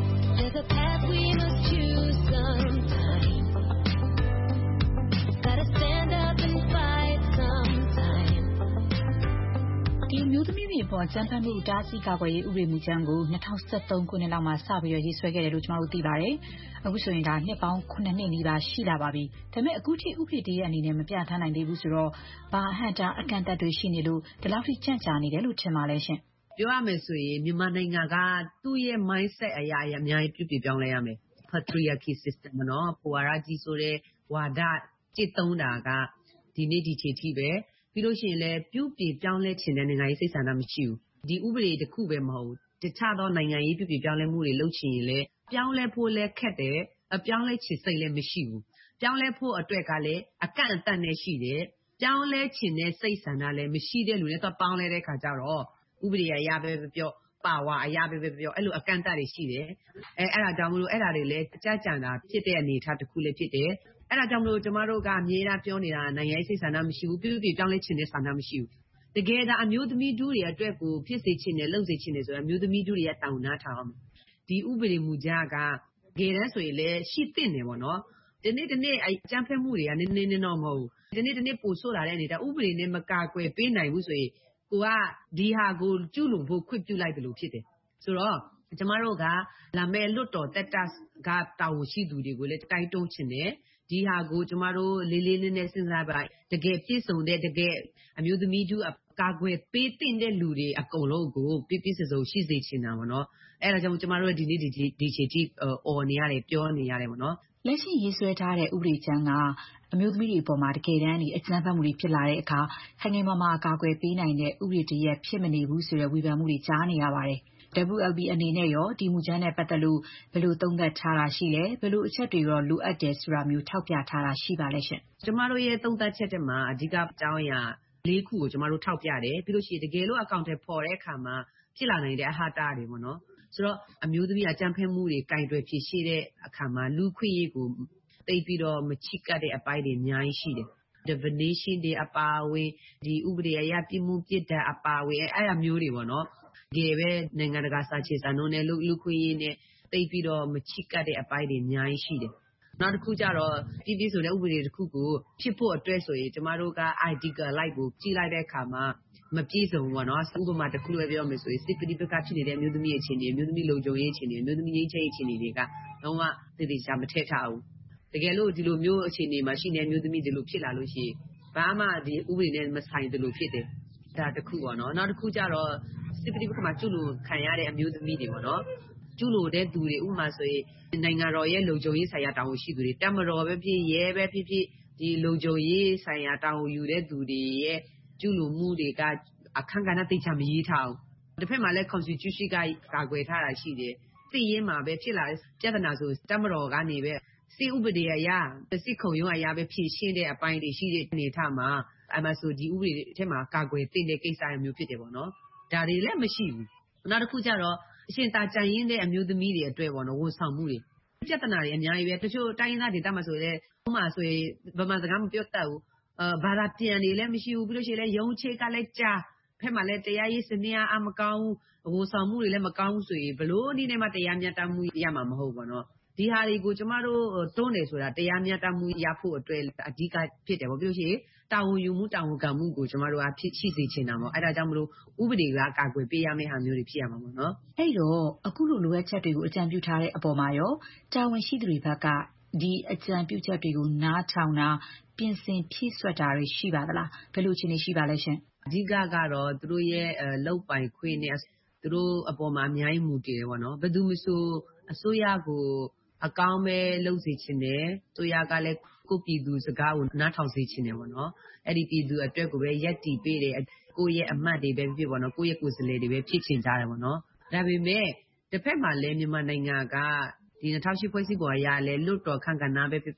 ဒီအမျိုးသမီးတွေအပေါ်အကြမ်းဖက်မှုတားဆီးကာကွယ်ရေးဥပဒေမူကြမ်းကို၂၀၁၃ခုနှစ်လောက်မှာစပြီးရေးဆွဲခဲ့တယ်လို့ကျွန်တော်တို့သိပါတယ်။အခုဆိုရင်ဒါနှစ်ပေါင်းခုနှစ်နှစ်နီးပါးရှိလာပါပြီ။ဒါပေမဲ့အခုထိဥပဒေတည်းရဲ့အနေနဲ့မပြဋ္ဌာန်းနိုင်သေးဘူးဆိုတော့ဘာအဟန့်တားအကန့်အသတ်တွေရှိနေလို့ဒီလောက်ထိကြန့်ကြာနေတယ်လို့ထင်ပါလဲရှင်။ပြောရမယ်ဆိုရင်မြန်မာနိုင်ငံကသူ့ရဲ့ mindset အရာအများကြီးပြုပြင်ပြောင်းလဲရမယ်။ patriarchy system နော်။ဝါဒကြီးဆိုတဲ့ဝါဒကျင့်သုံးတာကဒီနေ့ဒီချိန်ထိပဲ။ပြီးလို့ရှိရင်လည်းပြုပြင်ပြောင်းလဲခြင်းတဲ့နိုင်ငံရေးစိတ်ဆန္ဒမရှိဘူး။ဒီဥပဒေတစ်ခုပဲမဟုတ်ဘူး။တခြားသောနိုင်ငံရေးပြုပြင်ပြောင်းလဲမှုတွေလုပ်ချင်ရင်လည်းပြောင်းလဲဖို့လည်းခက်တယ်။ပြောင်းလဲချင်စိတ်လည်းမရှိဘူး။ပြောင်းလဲဖို့အတွက်ကလည်းအကန့်အသတ်နဲ့ရှိတယ်။ပြောင်းလဲချင်တဲ့စိတ်ဆန္ဒလည်းမရှိတဲ့လူတွေတော့ပေါင်းလဲတဲ့ခါကျတော့ဥပဒေအရာပဲပြောပါဝါအရာပဲပြောအဲ့လိုအကန့်အသတ်တွေရှိတယ်။အဲအဲ့ဒါကြောင့်မလို့အဲ့ဒါတွေလည်းကြကြံတာဖြစ်တဲ့အနေအထားတစ်ခုလည်းဖြစ်တယ်။အဲ့ဒါကြောင့်မလို့ကျမတို့ကအမြဲတမ်းပြောနေတာနိုင်ငံရေးစိတ်ဆန္ဒမရှိဘူးပြုပြင်ပြောင်းလဲခြင်းတဲ့ဆန္ဒမရှိဘူးတကယ်ဒါအမျိုးသမီးတို့တွေအတွက်ကိုဖြစ်စေခြင်းနဲ့လုပ်စေခြင်းနဲ့ဆိုတာအမျိုးသမီးတို့တွေရဲ့တောင်းနာထားအောင်ဒီဥပဒေမူကြကတကယ်တမ်းဆိုရင်လည်းရှိသင့်တယ်ပေါ့နော်ဒီနေ့ဒီနေ့အကြမ်းဖက်မှုတွေကနည်းနည်းတော့မဟုတ်ဘူးဒီနေ့ဒီနေ့ပို့ဆိုးလာတဲ့အနေနဲ့ဥပဒေနဲ့မကာကွယ်ပေးနိုင်ဘူးဆိုရင်ကိုကဒီဟာကိုကျူးလွန်ဖို့ခွင့်ပြုလိုက်တယ်လို့ဖြစ်တယ်ဆိုတော့ကျမတို့ကလာမဲ့လွတ်တော်တက်တာကတာဝန်ရှိသူတွေကိုလည်းတိုက်တွန်းခြင်းနဲ့ဒီဟာကိုကျမတို့လေးလေးနည်းနည်းစဉ်းစားပါတကယ်ပြည့်စုံတဲ့တကယ်အမျိုးသမီးတို့ကာကွယ်ပေးတဲ့လူတွေအကုန်လုံးကိုပြည့်ပြည့်စုံစုံရှိစေချင်တာပေါ့နော်အဲ့ဒါကြောင့်ကျမတို့ဒီနေ့ဒီဒီချိန်ကြီးအော်နေရတယ်ပြောနေရတယ်ပေါ့နော်လက်ရှိရေးဆွဲထားတဲ့ဥပဒေကြမ်းကအမျိုးသမီးတွေအပေါ်မှာတကယ်တမ်းဒီအကြမ်းဖက်မှုတွေဖြစ်လာတဲ့အခါခိုင်ခိုင်မာမာကာကွယ်ပေးနိုင်တဲ့ဥပဒေတည်းဖြစ်မနေဘူးဆိုတဲ့ဝေဖန်မှုတွေကြားနေရပါတယ်W L B အနေနဲ့ရောဒီမူကြမ်းနဲ့ပတ်သက်လို့ဘယ်လိုသုံးသပ်ထားတာရှိလဲဘယ်လိုအချက်တွေရောလိုအပ်တယ်ဆိုတာမျိုးထောက်ပြထားတာရှိပါလဲရှင်ကျမတို့ရဲ့သုံးသပ်ချက်တွေမှာအဓိကအကြောင်းအရာလေးခုကိုကျမတို့ထောက်ပြတယ်ပြီးလို့ရှိရင်တကယ်လို့အကောင့်ထဲပေါ်တဲ့အခါမှာဖြစ်လာနိုင်တဲ့အဟာတာတွေပေါ့နော်ဆိုတော့အမျိုးသမီးအကြမ်းဖက်မှုတွေကင်တွယ်ဖြစ်ရှိတဲ့အခါမှာလူခွင့်ရေးကိုတိတ်ပြီးတော့မချိကတဲ့အပိုင်းတွေအများကြီးရှိတယ်definition တွေအပါအဝင်ဒီဥပဒေအရပြမှုပြစ်ဒဏ်အပါအဝင်အဲ့အမျိုးတွေပေါ့နော်တကယ်ပဲနိုင်ငံတကာစာချေစာနှုန်းနဲ့လူလူခွင့်ရေးနဲ့တိတ်ပြီးတော့မချိကတဲ့အပိုင်းတွေအများကြီးရှိတယ်နောက်တစ်ခုကျတော့ပြည့်ပြည့်စုံတဲ့ဥပဒေတစ်ခုကိုဖြစ်ဖို့အတွက်ဆိုရင်ကျမတို့က ideal light ကိုကြည့်လိုက်တဲ့အခါမှာမပြည့်စုံဘူးပေါ့နော်ဥပမာတစ်ခုပဲပြောမယ်ဆိုရင်စစ်ပဋိပက္ခဖြစ်နေတဲ့အမျိုးသမီးအခြေအနေအမျိုးသမီးလုံခြုံရေးအခြေအနေအမျိုးသမီးငြိမ်းချမ်းရေးအခြေအနေတွေကတော့တည်တည်ချာမထည့်ထားဘူးတကယ်လို့ဒီလိုမျိုးအခြေအနေမှာရှိနေတဲ့အမျိုးသမီးဒီလိုဖြစ်လာလို့ရှိရင်ဘာမှဒီဥပဒေနဲ့မဆိုင်တယ်လို့ဖြစ်တယ်ဒါတစ်ခုပေါ့နော်နောက်တစ်ခုကျတော့စစ်ပဋိပက္ခမှာကျူးလွန်ခံရတဲ့အမျိုးသမီးတွေပေါ့နော်ကျူးလွန်တဲ့သူတွေဥပမာဆိုရင်နိုင်ငံတော်ရဲ့လုံခြုံရေးဆိုင်ရာတာဝန်ရှိသူတွေတမတော်ပဲဖြစ်ရဲပဲဖြစ်ဖြစ်ဒီလုံခြုံရေးဆိုင်ရာတာဝန်ယူတဲ့သူတွေရဲ့ကျူးလွန်မှုတွေကအခန့်ကဏ္ဍသိချာမရေးထားဘူးတစ်ဖက်မှာလည်း constitution ကကာကွယ်ထားတာရှိတယ်စစ်ရေးမှာပဲဖြစ်လာပြဿနာဆိုတမတော်ကနေပဲစစ်ဥပဒေအရစစ်ခုံရုံးအရပဲဖြည့်ရှင်းတဲ့အပိုင်းတွေရှိတဲ့အနေထားမှာအမှဆိုဒီဥပဒေအထက်မှာကာကွယ်တဲ့ကိစ္စမျိုးဖြစ်တယ်ပေါ့နော်ဒါတွေလည်းမရှိဘူးနောက်တစ်ခုကျတော့အရှင်သာကြံရင်းတဲ့အမျိုးသမီးတွေအတွက်ပေါ့နော်ဝန်ဆောင်မှုတွေပြဿနာတွေအများကြီးပဲတချို့တိုင်းရင်းသားဒေသမှာဆိုလည်းဥပမာဆိုရင်ဗမာစကားမပြောတတ်ဘူးအဲဘာသာပြန်တွေလည်းမရှိဘူးပြီးလို့ရှိရင်လည်းရုံးချေကလည်းကြားဖက်မှာလည်းတရားရေးစနစ်အမကောင်းဘူးဝန်ဆောင်မှုတွေလည်းမကောင်းဘူးဆိုရင်ဘလို့နည်းနဲ့မှတရားမျှတမှုရမှာမဟုတ်ပါတော့ဒီဟာတွေကိုကျမတို့တွန်းတယ်ဆိုတာတရားမျှတမှုရဖို့အတွက်အဓိကဖြစ်တယ်ပေါ့ပြီးလို့ရှိရင်တာဝန်ယူမှုတာဝန်ခံမှုကိုကျမတို့ကဖြစ်ရှိစေချင်တာပေါ့အဲ့ဒါကြောင့်မလို့ဥပဒေကကာကွယ်ပေးရမယ့်ဟာမျိုးတွေဖြစ်ရမှာပေါ့နော်အဲ့တော့အခုလိုလိုအပ်ချက်တွေကိုအကြံပြုထားတဲ့အပေါ်မှာရောတာဝန်ရှိသူတွေဘက်ကဒီအကြံပြုချက်တွေကိုနားထောင်တာပြင်ဆင်ဖြည့်ဆွတ်တာတွေရှိပါသလားဘယ်လိုအခြေအနေရှိပါလဲရှင်အဓိကကတော့သူတို့ရဲ့လောက်ပိုင်ခွင့်နဲ့သူတို့အပေါ်မှာအများကြီးမူတည်တယ်ပေါ့နော်ဘယ်သူမဆိုအစိုးရကိုအကောင်းပဲလုပ်စေချင်တယ်။ဆိုရကလည်းကိုပြည်သူစကားကိုနားထောင်စေချင်တယ်ပေါ့နော်။အဲ့ဒီပြည်သူအတွက်ကိုပဲရက်တီပေးတယ်။ကိုယ့်ရဲ့အမတ်တွေပဲဖြစ်ပေါ့နော်။ကိုယ့်ရဲ့ကိုယ်စားလှယ်တွေပဲဖြစ်ချင်ကြတယ်ပေါ့နော်။ဒါပေမဲ့တစ်ဖက်မှာလည်းမြန်မာနိုင်ငံကဒီ၂၀၀၈ဖွဲ့စည်းပုံအရလည်းလွတ်တော်ခန့်ကဏ္ဍပဲပြောပြော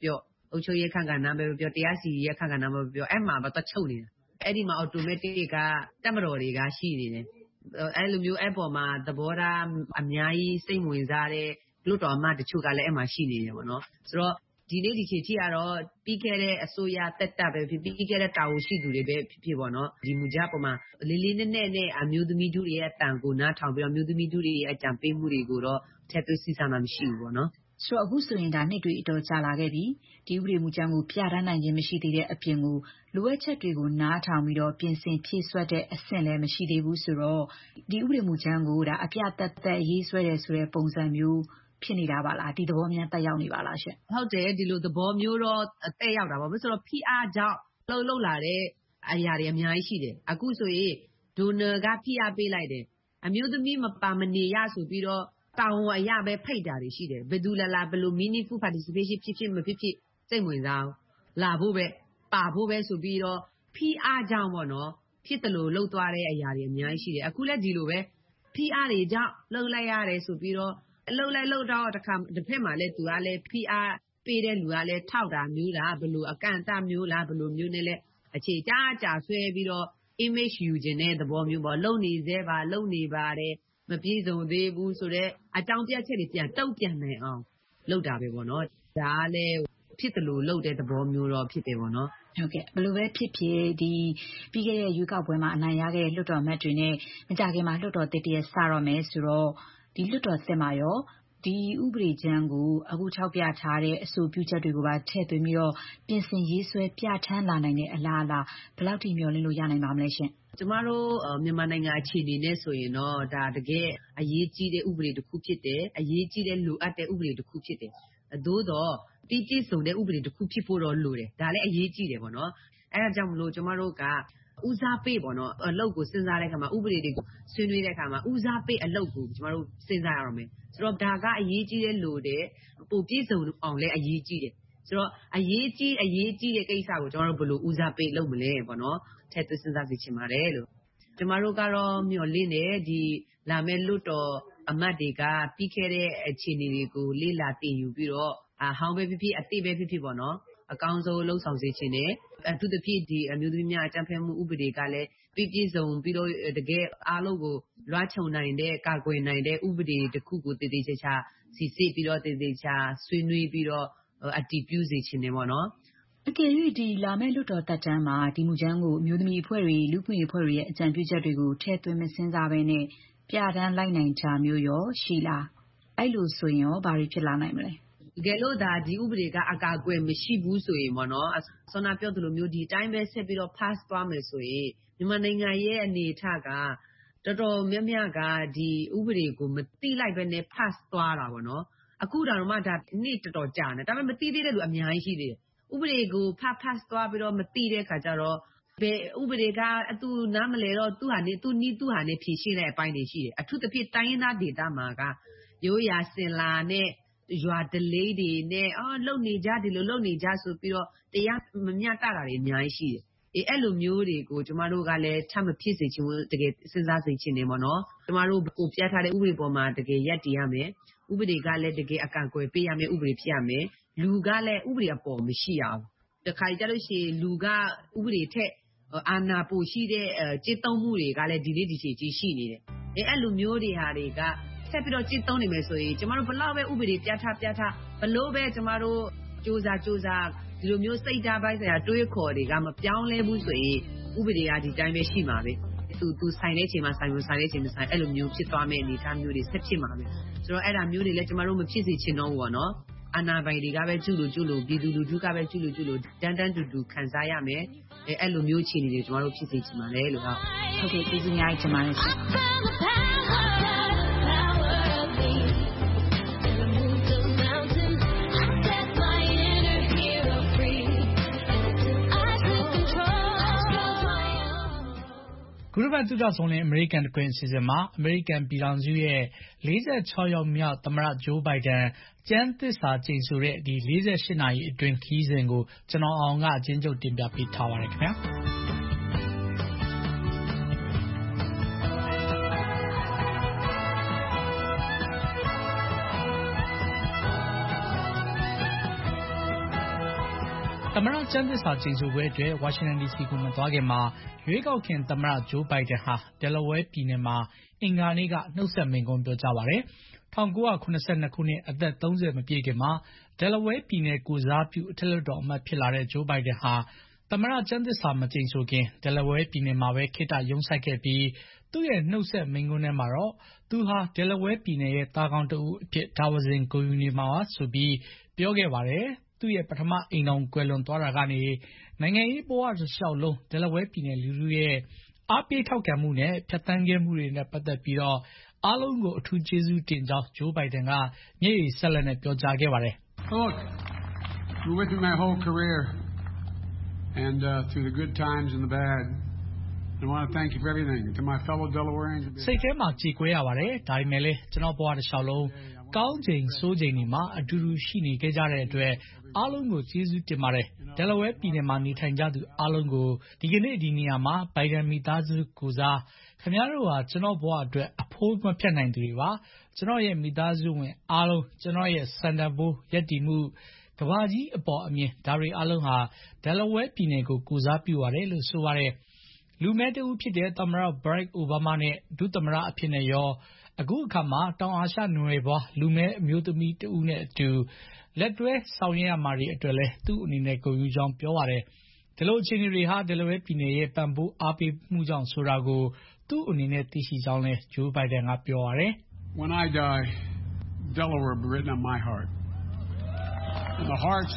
အုပ်ချုပ်ရေးခန့်ကဏ္ဍပဲပြောတရားစီရင်ရေးခန့်ကဏ္ဍပဲပြောအဲ့မှာပဲတော့ချုပ်နေတာအဲ့ဒီမှာ automatic ကတက်မတော်တွေကရှိနေတယ်အဲ့လိုမျိုးအဲ့ပေါ်မှာသဘောထားအများကြီးစိတ်ဝင်စားတဲ့လွတ်တော်အမတချို့ကလည်းအဲ့မှာရှိနေတယ်ပေါ့နော်ဆိုတော့ဒီနေ့ဒီချိန်ထိကတော့ပြီးခဲ့တဲ့အစိုးရတက်တက်ပဲဖြစ်ပြီးခဲ့တဲ့တာဝန်ရှိသူတွေပဲဖြစ်ဖြစ်ပေါ့နော်ဒီမူကြပေါ်မှာလေးလေးနက်နက်နဲ့အမျိုးသမီးတို့ရဲ့အတန်ကိုနားထောင်ပြီးတော့အမျိုးသမီးတို့ရဲ့အကြံပေးမှုတွေကိုတော့ထည့်သွင်းစဉ်းစားမှမရှိဘူးပေါ့နော်ဆိုတော့အခုဆိုရင်ဒါနှစ်တွေအတော်ကြာလာခဲ့ပြီဒီဥပဒေမူကြမ်းကိုပြဋ္ဌာန်းနိုင်ခြင်းမရှိသေးတဲ့အပြင်ကိုလိုအပ်ချက်တွေကိုနားထောင်ပြီးတော့ပြင်ဆင်ဖြည့်ဆွတ်တဲ့အဆင့်လည်းမရှိသေးဘူးဆိုတော့ဒီဥပဒေမူကြမ်းကိုဒါအပြတ်သက်သက်ရေးဆွဲတယ်ဆိုတဲ့ပုံစံမျိုးဖြစ်နေတာပါလားဒီသဘောများတက်ရောက်နေပါလားရှင်ဟုတ်တယ်ဒီလိုသဘောမျိုးတော့တက်ရောက်တာပါဘာလို့ဆိုတော့ P R ကြောင့်လှုပ်လှုပ်လာတဲ့အရာတွေအများကြီးရှိတယ်အခုဆိုရင် donor က P R ပေးလိုက်တယ်အမျိုးသမီးမပါမနေရဆိုပြီးတော့တောင်းဝအရာပဲဖိတ်တာတွေရှိတယ်ဘယ်သူလာလာဘယ်လို meaningful participation ဖြစ်ဖြစ်မဖြစ်ဖြစ်စိတ်ဝင်စားလာဖို့ပဲပါဖို့ပဲဆိုပြီးတော့ P R ကြောင့်ပေါ့နော်ဖြစ်တယ်လို့လှုပ်သွားတဲ့အရာတွေအများကြီးရှိတယ်အခုလည်းဒီလိုပဲ P R တွေကြောင့်လှုပ်လိုက်ရတယ်ဆိုပြီးတော့လှုပ်လိုက်လှုပ်တော့တစ်ခါတစ်ဖက်မှာလည်းသူကလည်း P R ပေးတဲ့လူကလည်းထောက်တာမျိုးလားဘယ်လိုအကန့်အသတ်မျိုးလားဘယ်လိုမျိုးနဲ့လဲအခြေကြကြဆွဲပြီးတော့ image ယူခြင်းတဲ့သဘောမျိုးပေါ့လုံနေသေးပါလုံနေပါတယ်မပြေစုံသေးဘူးဆိုတော့အကြောင်းပြချက်တွေပြန်တုံ့ပြန်နိုင်အောင်လုပ်တာပဲပေါ့နော်ဒါကလည်းဖြစ်တယ်လို့လုပ်တဲ့သဘောမျိုးတော့ဖြစ်တယ်ပေါ့နော်ဟုတ်ကဲ့ဘယ်လိုပဲဖြစ်ဖြစ်ဒီပြီးခဲ့တဲ့ရွေးကောက်ပွဲမှာအနိုင်ရခဲ့တဲ့လွှတ်တော်အမတ်တွေနဲ့မကြခင်မှာလွှတ်တော်တစ်တရက်စတော့မယ်ဆိုတော့ဒီလွှတ်တော်စစ်မှာရောဒီဥပဒေကြမ်းကိုအခုထောက်ပြထားတဲ့အဆိုပြုချက်တွေကိုပါထည့်သွင်းပြီးတော့ပြင်ဆင်ရေးဆွဲပြဋ္ဌာန်းလာနိုင်တဲ့အလားအလာဘယ်လောက်ထိမျှော်လင့်လို့ရနိုင်ပါမလဲရှင်ကျမတို့မြန်မာနိုင်ငံအခြေအနေနဲ့ဆိုရင်တော့ဒါတကယ်အရေးကြီးတဲ့ဥပဒေတစ်ခုဖြစ်တယ်အရေးကြီးတဲ့လိုအပ်တဲ့ဥပဒေတစ်ခုဖြစ်တယ်သို့တော့တိကျစုံတဲ့ဥပဒေတစ်ခုဖြစ်ဖို့တော့လိုတယ်ဒါလည်းအရေးကြီးတယ်ပေါ့နော်အဲဒါကြောင့်မလို့ကျမတို့ကဦးစားပေးပေါ့နော်အလုပ်ကိုစဉ်းစားတဲ့အခါမှာဥပဒေတွေကိုဆွေးနွေးတဲ့အခါမှာဦးစားပေးအလုပ်ကိုကျမတို့စဉ်းစားရအောင်မယ်ဆိုတော့ဒါကအရေးကြီးတဲ့လို့တဲ့ပိုပြည့်စုံအောင်လည်းအရေးကြီးတယ်ဆိုတော့အရေးကြီးအရေးကြီးတဲ့ကိစ္စကိုကျမတို့ဘယ်လိုဦးစားပေးလုပ်မလဲပေါ့နော်ထည့်သွင်းစဉ်းစားစီချင်ပါတယ်လို့ကျမတို့ကတော့မျှော်လင့်တယ်ဒီလာမယ့်လွတ်တော်အမတ်တွေကပြီးခဲ့တဲ့အခြေအနေတွေကိုလေ့လာသိယူပြီးတော့အဟောင်းပဲဖြစ်ဖြစ်အသိပဲဖြစ်ဖြစ်ပေါ့နော်အကောင်းဆုံးလှုပ်ဆောင်စေချင်တယ်အထူးသဖြင့်ဒီအမျိုးသမီးများအကြံဖက်မှုဥပဒေကလည်းပြည့်ပြည့်စုံပြီးတော့တကယ်အားလုံးကိုလွှမ်းခြုံနိုင်တဲ့ကာကွယ်နိုင်တဲ့ဥပဒေတစ်ခုကိုတည်တည်ချာချာစီစစ်ပြီးတော့တည်တည်ချာဆွေးနွေးပြီးတော့အတည်ပြုစေချင်တယ်ပေါ့နော်အကယ်၍ဒီလာမယ့်လွှတ်တော်တက်တန်းမှာဒီမူကြမ်းကိုအမျိုးသမီးအဖွဲ့တွေလူ့ခွင့်ရေးအဖွဲ့တွေရဲ့အကြံပြုချက်တွေကိုထည့်သွင်းမစဉ်းစားဘဲနဲ့ပြဋ္ဌာန်းလိုက်နိုင်ကြမျိုးရောရှိလားအဲ့လိုဆိုရင်ရောဘာတွေဖြစ်လာနိုင်မလဲတကယ်လို့ဒါဒီဥပဒေကအကာအကွယ်မရှိဘူးဆိုရင်ပေါ့နော်ဆောနာပြောသလိုမျိုးဒီအတိုင်းပဲဆက်ပြီးတော့ pass သွားမယ်ဆိုရင်မြန်မာနိုင်ငံရဲ့အနေအထားကတော်တော်များများကဒီဥပဒေကိုမသိလိုက်ပဲနဲ့ pass သွားတာပေါ့နော်အခုတောင်မှဒါနေ့တော်တော်ကြာနေဒါပေမဲ့မသိသေးတဲ့လူအများကြီးရှိသေးတယ်ဥပဒေကို pass pass သွားပြီးတော့မသိတဲ့ခါကျတော့ဘယ်ဥပဒေကအတူနားမလဲတော့သူ့ဟာနေသူ့နီးသူ့ဟာနေဖြည့်ရှင်းတဲ့အပိုင်းတွေရှိတယ်အထူးသဖြင့်တိုင်းရင်းသားဒေသမှာကရိုးရာစင်လာနဲ့ရွာဒလေးတွေနဲ့အော်လုံနေကြဒီလိုလုံနေကြဆိုပြီးတော့တရားမမျှတတာတွေအများကြီးရှိတယ်အေးအဲ့လိုမျိုးတွေကိုကျမတို့ကလည်းထပ်မဖြစ်စေချင်ဘူးတကယ်စဉ်းစားစေချင်တယ်ပေါ့နော်ကျမတို့ကိုပြထားတဲ့ဥပဒေပေါ်မှာတကယ်ရပ်တည်ရမယ်ဥပဒေကလည်းတကယ်အကန့်အကွယ်ပေးရမယ်ဥပဒေဖြစ်ရမယ်လူကလည်းဥပဒေအပေါ်မရှိရဘူးတခါကြလို့ရှိရင်လူကဥပဒေထက်အာဏာပိုရှိတဲ့ကြေးသုံးမှုတွေကလည်းဒီနေ့ဒီချိန်ကြီးရှိနေတယ်အေးအဲ့လိုမျိုးတွေဟာတွေကဆက်ပြီးတော့ကြေးသုံးနေမယ်ဆိုရင်ကျမတို့ဘလောက်ပဲဥပဒေပြထားပြထားဘလို့ပဲကျမတို့စူးစမ်းစူးစမ်းဒီလိုမျိုးစိတ်ဓာတ်ပိုင်းဆိုင်ရာတွေးခေါ်တွေကမပြောင်းလဲဘူးဆိုရင်ဥပဒေကဒီတိုင်းပဲရှိမှာပဲသူသူဆိုင်တဲ့ချိန်မှာဆိုင်လို့ဆိုင်တဲ့ချိန်မှာဆိုင်အဲ့လိုမျိုးဖြစ်သွားမယ့်အနေအထားမျိုးတွေဆက်ဖြစ်မှာပဲဆိုတော့အဲ့ဒါမျိုးတွေလည်းကျမတို့မဖြစ်စေချင်တော့ဘူးပေါ့နော်အာဏာပိုင်တွေကပဲကျุလို့ကျุလို့ပြည်သူလူထုကပဲကျุလို့ကျุလို့တန်းတန်းတူတူခံစားရမယ်အဲအဲ့လိုမျိုးအခြေအနေတွေကျမတို့ဖြစ်စေချင်ပါတယ်လို့ဟုတ်ဟုတ်ကဲ့ကျေးဇူးများကြီးတင်ပါတယ်ရှင်ခုတစ်ပတ်သူကြောင့်ဆုံးလင်းအမေရိကန်တခွင်အစီအစဉ်မှာအမေရိကန်ပြည်ထောင်စုရဲ့လေးဆယ့်ခြောက်ရောက်မြောက်သမ္မတဂျိုးဘိုင်ဒန်ကျမ်းသစ္စာကျိန်ဆိုတဲ့ဒီလေးဆယ့်ရှစ်နာရီအတွင်းခီးစဉ်ကိုကျွန်တော်အောင်ကအချင်းချုပ်တင်ပြပေးထားပါတယ်ခင်ဗျာသမ္မတကျမ်းသစ္စာကျိန်ဆိုပွဲအတွက်ဝါရှင်တန်ဒီစီကိုမသွားခင်မှာရွေးကောက်ခံသမ္မတဂျိုးဘိုင်ဒန်ဟာတယ်လီဝဲပြည်နယ်မှာအင်္ဂါနေ့ကနှုတ်ဆက်မိန့်ခွန်းပြောကြားပါတယ်။၁၉၇၂ ခုနှစ်အသက်သုံးဆယ်မပြည့်ခင်မှာတယ်လီဝဲပြည်နယ်ကိုစားပြုအထက်လွှတ်တော်အမတ်ဖြစ်လာတဲ့ဂျိုးဘိုင်ဒန်ဟာသမ္မတကျမ်းသစ္စာမကျိန်ဆိုခင်တယ်လီဝဲပြည်နယ်မှာပဲခေတ္တရုံးစိုက်ခဲ့ပြီးသူ့ရဲ့နှုတ်ဆက်မိန့်ခွန်းထဲမှာတော့သူဟာတယ်လီဝဲပြည်နယ်ရဲ့သားကောင်းတဦးအဖြစ်ဒါဝဇင်ဂုဏ်ယူနေမှာပါဆိုပြီးပြောခဲ့ပါတယ်။သူ့ရဲ့ပထမအိမ်ထောင်ကွယ်လွန်သွားတာကနေနိုင်ငံရေးဘဝတစ်လျှောက်လုံးတယ်လီဝဲပြည်နယ်လူထုရဲ့အားပေးထောက်ခံမှုနဲ့ဖြတ်သန်းခဲ့မှုတွေနဲ့ပတ်သက်ပြီးတော့အားလုံးကိုအထူးကျေးဇူးတင်ကြောင်းဂျိုးဘိုင်ဒန်ကမျက်ရည်ဆက်လက်နဲ့ပြောကြားခဲ့ပါတယ်။ Look, you're with me my whole career, and uh, through the good times and the bad. I want to thank you for everything. To my fellow Delawareans. စိတ်ထဲမှာကြေကွဲရပါတယ်။ဒါပေမဲ့လည်းကျွန်တော်ဘဝတစ်လျှောက်လုံးကောင်းချိန်ဆိုးချိန်တွေမှာအတူတူရှိနေခဲ့ကြတဲ့အတွက်အားလုံးကိုကျေးဇူးတင်ပါတယ်။တယ်လီဝဲပြည်နယ်မှာနေထိုင်ကြသူအားလုံးကိုဒီကနေ့ဒီနေရာမှာဘိုင်ဒန်မိသားစုကိုစားခင်ဗျားတို့ဟာကျွန်တော်ဘဝအတွက်အဖိုးမဖြတ်နိုင်သူတွေပါ။ကျွန်တော်ရဲ့မိသားစုဝင်အားလုံးကျွန်တော်ရဲ့စံတန်ဖိုးယက်တီမှုကဘာကြီးအပေါ်အမြင်ဒါတွေအားလုံးဟာတယ်လီဝဲပြည်နယ်ကိုကိုစားပြုရတယ်လို့ဆိုပါတယ်။လူမဲတဦးဖြစ်တဲ့သမ္မတဘရက်အိုဘားမားနဲ့ဒုသမ္မတအဖြစ်နဲ့ရောအခုအခါမှာတောင်အာရှနွယ်ဘွားလူမဲအမျိုးသမီးတဦးနဲ့အတူလက်တွဲဆောင်ရွက်ရမှာတွေအတွက်လည်းသူ့အနေနဲ့ဂုဏ်ယူကြောင်းပြောပါတယ်။ဒီလိုအခြေအနေတွေဟာတယ်လီဝဲပြည်နယ်ရဲ့ပံ့ပိုးအားပေးမှုကြောင့်ဆိုတာကိုသူ့အနေနဲ့သိရှိကြောင်းလည်းဂျိုးဘိုင်ဒန်ကပြောပါတယ်။ When I die, Delaware will be written on my heart. And the hearts,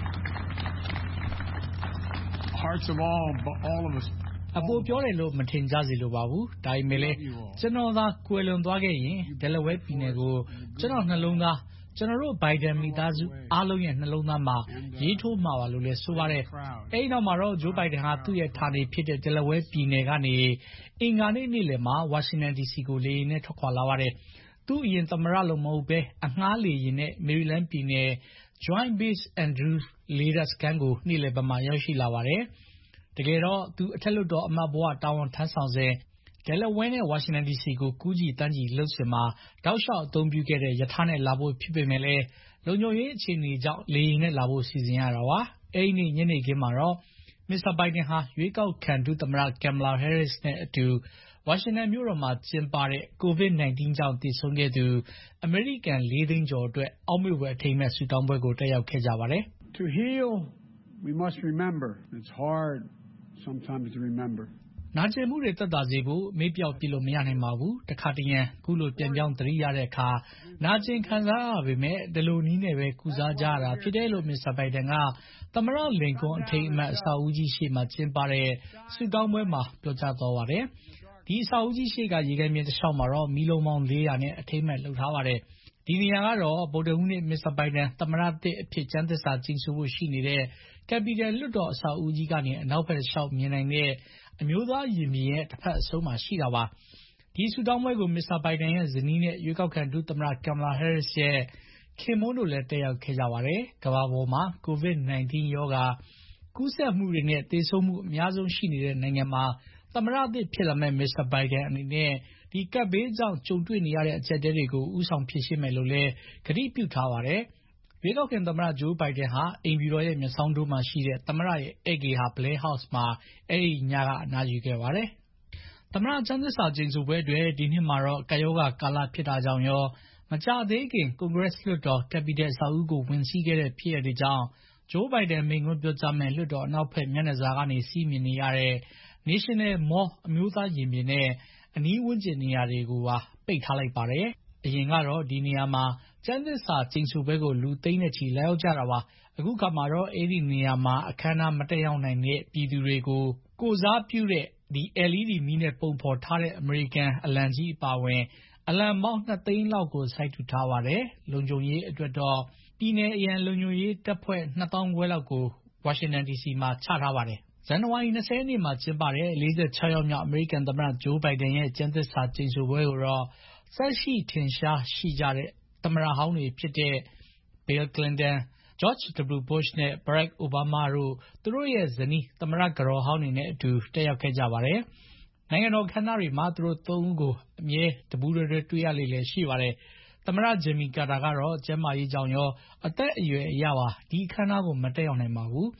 hearts of all, all of us. အပေါ်ပြောတယ်လို့မထင်ကြစေလိုပါဘူး။ဒါပေမဲ့လည်းကျွန်တော်သာကွယ်လွန်သွားခဲ့ရင်တယ်လီဝဲပြည်နယ်ကိုကျွန်တော်နှလုံးသားကျွန်တော်တို့ဘိုင်ဒန်မိသားစုအားလုံးရဲ့နှလုံးသားမှာရေးထိုးမှာပါလို့လည်းဆိုပါတယ်။အဲဒီနောက်မှာတော့ဂျိုးဘိုင်ဒန်ဟာသူ့ရဲ့ဌာနေဖြစ်တဲ့တယ်လီဝဲပြည်နယ်ကနေအင်္ဂါနေ့နေ့လယ်မှာဝါရှင်တန်ဒီစီကိုလေယာဉ်နဲ့ထွက်ခွာလာပါတယ်။သူ့အရင်သမ္မတလိုမဟုတ်ပဲအငှားလေယာဉ်နဲ့မေရီလန်းပြည်နယ် Joint Base Andrews လေတပ်စခန်းကိုနေ့လယ်ပိုင်းမှာရောက်ရှိလာပါတယ်။တကယ်တော့သူအထက်လွှတ်တော်အမတ်ဘဝတာဝန်ထမ်းဆောင်စဉ်တယ်လီဝဲနဲ့ဝါရှင်တန်ဒီစီကိုကူးကြီးတန်းကြီးလှုပ်ရှင်မှာတောက်လျှောက်အသုံးပြုခဲ့တဲ့ရထားနဲ့လာဖို့ဖြစ်ပေမဲ့လည်းလုံခြုံရေးအခြေအနေကြောင့်လေယာဉ်နဲ့လာဖို့စီစဉ်ရတာပါ။အဲဒီနေ့ညနေခင်းမှာတော့မစ္စတာဘိုင်ဒန်ဟာရွေးကောက်ခံဒုသမ္မတကင်မလာဟဲရစ်နဲ့အတူဝါရှင်တန်မြို့တော်မှာကျင်းပတဲ့ကိုဗစ် ၁၉ ကြောင့်သေဆုံးခဲ့သူအမေရိကန်လေးသိန်းကျော်အတွက်အောက်မေ့ဖွယ်အထိမ်းအမှတ်ဆုတောင်းပွဲကိုတက်ရောက်ခဲ့ကြပါတယ်။ To heal, we must remember. It's hard.Sometimes to remember. နာကျင်မှုတွေသက်သာစေဖို့မေ့ပျောက်ပြလို့မရနိုင်ပါဘူး။တခါတရံခုလိုပြန်ပြောင်းသတိရတဲ့အခါနာကျင်ခံစားရပေမဲ့ဒီလိုနည်းနဲ့ပဲကုစားကြရတာဖြစ်တယ်လို့မစ္စတာဘိုင်ဒန်ကသမ္မတလင်ကွန်းအထိမ်းအမှတ်အဆောက်အဦကြီးရှေ့မှာကျင်းပတဲ့ဆုတောင်းပွဲမှာပြောကြားသွားပါတယ်။ဒီအဆောက်အဦကြီးရှေ့ကရေခဲမြစ်တစ်လျှောက်မှာတော့မီးလုံးပေါင်းလေးရာနဲ့အထိမ်းအမှတ်လုပ်ထားပါတယ်။ဒီနေရာကတော့ဗုဒ္ဓဟူးနေ့မစ္စတာဘိုင်ဒန်သမ္မတသစ်အဖြစ်ကျမ်းသစ္စာကျိန်ဆိုဖို့ရှိနေတဲ့ကက်ပီတယ်လွှတ်တော်အဆောက်အဦကြီးကနေအနောက်ဘက်တစ်လျှောက်မြင်နိုင်တဲ့အမျိုးသားရင်ပြင်ရဲ့တစ်ဖက်အဆုံးမှာရှိတာပါ။ဒီဆုတောင်းပွဲကိုမစ္စတာဘိုင်ဒန်ရဲ့ဇနီးနဲ့ရွေးကောက်ခံဒုသမ္မတကင်မလာဟဲရစ်ရဲ့ခင်ပွန်းတို့လည်းတက်ရောက်ခဲ့ကြပါတယ်။ကမ္ဘာပေါ်မှာကိုဗစ် ၁၉ ရောဂါကူးစက်မှုတွေနဲ့သေဆုံးမှုအများဆုံးရှိနေတဲ့နိုင်ငံမှာသမ္မတသစ်ဖြစ်လာမဲ့မစ္စတာဘိုင်ဒန်အနေနဲ့ဒီကပ်ဘေးကြောင့်ကြုံတွေ့နေရတဲ့အကျပ်အတည်းတွေကိုဦးဆောင်ဖြေရှင်းမယ်လို့လည်းကတိပြုထားပါတယ်။ရွေးကောက်ခံသမ္မတဂျိုးဘိုင်ဒန်ဟာအိမ်ဖြူတော်ရဲ့မျက်စောင်းထိုးမှာရှိတဲ့သမ္မတရဲ့ဧည့်ဂေဟာ Blair House မှာအဲဒီညကအနားယူခဲ့ပါတယ်။သမ္မတကျမ်းသစ္စာကျိန်ဆိုပွဲအတွက်ဒီနှစ်မှာတော့ကပ်ရောဂါကာလဖြစ်တာကြောင့်ရောမကြာသေးခင်ကွန်ဂရက်လွှတ်တော်ကက်ပီတယ်အဆောက်အဦကိုဝင်စီးခဲ့တဲ့ဖြစ်ရပ်တွေကြောင့်ဂျိုးဘိုင်ဒန်မိန့်ခွန်းပြောကြားမယ့်လွှတ်တော်အနောက်ဘက်မျက်နှာစာကနေစီးမြင်နေရတဲ့ National Mall အမျိုးသားရင်ပြင်နဲ့အနီးဝန်းကျင်နေရာတွေကိုပါပိတ်ထားလိုက်ပါတယ်။အရင်ကတော့ဒီနေရာမှာကျမ်းသစ္စာကျိန်ဆိုပွဲကိုလူသိန်းနဲ့ချီလာရောက်ကြတာပါ။အခုခါမှာတော့အဲ့ဒီနေရာမှာအခမ်းအနားမတက်ရောက်နိုင်တဲ့ပြည်သူတွေကိုကိုစားပြုတဲ့ဒီ L E D မီးနဲ့ပုံဖော်ထားတဲ့အမေရိကန်အလံကြီးအပါအဝင်အလံပေါင်းနှစ်သိန်းလောက်ကိုစိုက်ထူထားပါတယ်။လုံခြုံရေးအတွက်တော့ပြည်내အရန်လုံခြုံရေးတပ်ဖွဲ့နှစ်သောင်းခွဲလောက်ကိုဝါရှင်တန်ဒီစီမှာချထားပါတယ်။ဇန်နဝါရီ၂၀ရက်နေ့မှာကျင်းပတဲ့၄၆ယောက်မြောက်အမေရိကန်သမ္မတဂျိုးဘိုင်ဒန်ရဲ့ကျမ်းသစ္စာကျိန်ဆိုပွဲကိုတော့ဆက်ရှိထင်ရှားရှိကြတဲ့သမ္မတဟောင်းတွေဖြစ်တဲ့ Bill Clinton, George W. Bush နဲ့ Barack Obama တို့သူတို့ရဲ့ဇနီးသမ္မတကတော်ဟောင်းတွေနဲ့အတူတက်ရောက်ခဲ့ကြပါတယ်။နိုင်ငံတော်ခမ်းနားတွေမှာသူတို့သုံးဦးကိုအမြဲတပူးတွေတွေ့ရလေလေရှိပါတယ်။သမ္မတဂျင်မီကာတာကတော့ကျန်းမာရေးကြောင့်ရောအသက်အရွယ်အရပါဒီအခမ်းအနားကိုမတက်ရောက်နိုင်ပါဘူး။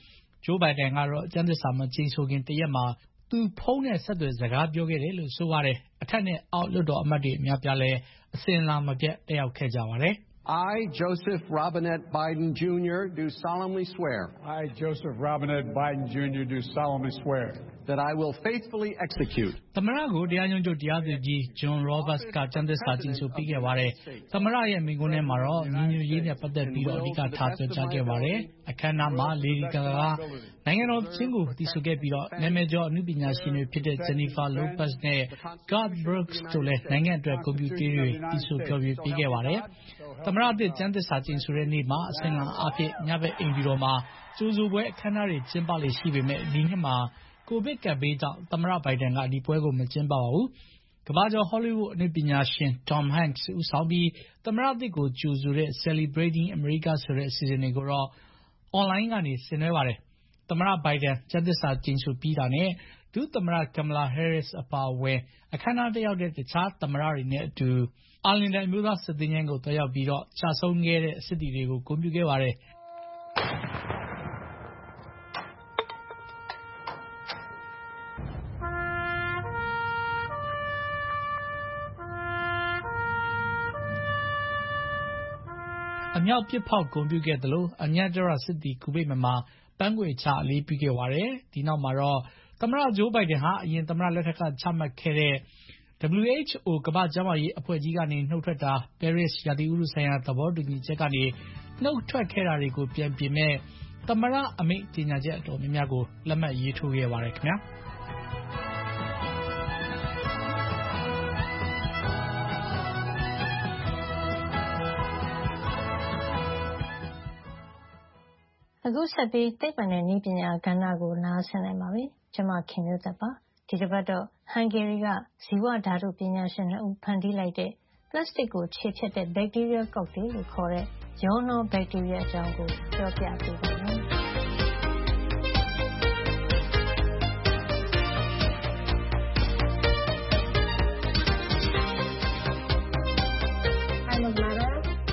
ဂျိုးဘိုင်ဒန်ကတော့ကျမ်းသစ္စာမကျိန်ဆိုခင်တရက်မှာသူဖုန်းနဲ့ဆက်သွယ်စကားပြောခဲ့တယ်လို့ဆိုပါတယ်။အထက်နဲ့အောက်လွှတ်တော်အမတ်တွေအများပြားလည်းအစဉ်လာမပြတ်တက်ရောက်ခဲ့ကြပါတယ်။ I, Joseph Robinette Biden Junior do solemnly swear. I, Joseph Robinette Biden Junior do solemnly swear that I will faithfully execute. သမ္မတကိုတရားရုံးချုပ်တရားသူကြီး John Roberts ကကျမ်းသစ္စာကျိန်ဆိုပေးခဲ့ပါတယ်။သမ္မတရဲ့မိန့်ခွန်းထဲမှာတော့ညီညွတ်ရေးနဲ့ပတ်သက်ပြီးတော့အဓိကထားပြောကြားခဲ့ပါတယ်။အခမ်းအနားမှာ Lady Gaga နိုင်ငံတော်ချင်းကိုတည်ဆိုခဲ့ပြီးတော့နာမည်ကျော်အမှုပညာရှင်တွေဖြစ်တဲ့ Jennifer Lopez နဲ့ Garth Brooks တို့လည်းနိုင်ငံအတွက်ကွန်ပျူတာတွေတည်ဆိုပြောပြပေးခဲ့ပါတယ်။သမ္မတအသစ်ကျမ်းသစ္စာကျိန်ဆိုတဲ့နေ့မှာအစဉ်အလာအဖြစ်ညဘက်အိမ်ပြည်တော်မှာကြိုဆိုပွဲအခမ်းအနားတွေကျင်းပလေရှိပေမဲ့ဒီနှစ်မှာကိုဗစ်ကပ်ဘေးကြောင့်သမ္မတဘိုင်ဒန်ကဒီပွဲကိုမကျင်းပပါဘူး။ကမ္ဘာကျော် Hollywood အနုပညာရှင် Tom Hanks ဦးဆောင်ပြီးသမ္မတသစ်ကိုကြိုဆိုတဲ့ Celebrating America ဆိုတဲ့အစီအစဉ်တွေကိုတော့ online ကနေဆင်နွှဲပါတယ်။သမ္မတဘိုင်ဒန်ကျမ်းသစ္စာကျိန်ဆိုပြီးတာနဲ့ဒုသမ္မတ Kamala Harris အပါအဝင်အခမ်းအနားတက်ရောက်တဲ့တခြားသမ္မတတွေနဲ့အတူအာလင်တန်အမျိုးသားစစ်သင်္ချိုင်းကိုသွားရောက်ပြီးတော့ကြာဆုံးခဲ့တဲ့စစ်သည်တွေကိုဂုဏ်ပြုခဲ့ပါတယ်။အမြောက်ပစ်ဖောက်ဂုဏ်ပြုခဲ့သလိုအညံ့ကြရစစ်သည်ကူပိတ်မမှာပန်းခွေချအလေးပြုခဲ့ပါတယ်။ဒီနောက်မှာတော့သမ္မတဂျိုးဘိုင်ဒန်ဟာအရင်သမ္မတလက်ထက်ကချမှတ်ခဲ့တဲ့ W H O ကမ္ဘာ့ကျန်းမာရေးအဖွဲ့ကြီးကနေနှုတ်ထွက်တာပဲရစ်ရာသီဥတုဆိုင်ရာသဘောတူညီချက်ကနေနှုတ်ထွက်ခဲ့တာတွေကိုပြန်ပြင်မဲ့သမ္မတအမိန့်ကြေညာချက်အတော်များများကိုလက်မှတ်ရေးထိုးခဲ့ပါတယ်ခင်ဗျာအခုဆက်ပြီးသိပ္ပံနဲ့နည်းပညာကဏ္ဍကိုနားဆင်နိုင်ပါပြီ။ကျွန်မခင်မျိုးသက်ပါဒီတစ်ပတ်တော့ဟန်ဂေရီကဇီဝဓာတုပညာရှင်နှစ်ဦးဖန်တီးလိုက်တဲ့ပလတ်စတစ်ကိုခြေဖျက်တဲ့ဘက်တီးရီးယားကောက်တေးလို့ခေါ်တဲ့ရောနှောဘက်တီးရီးယားအကြောင်းကိုပြောပြပေးပါမယ်။ I'm Magmara,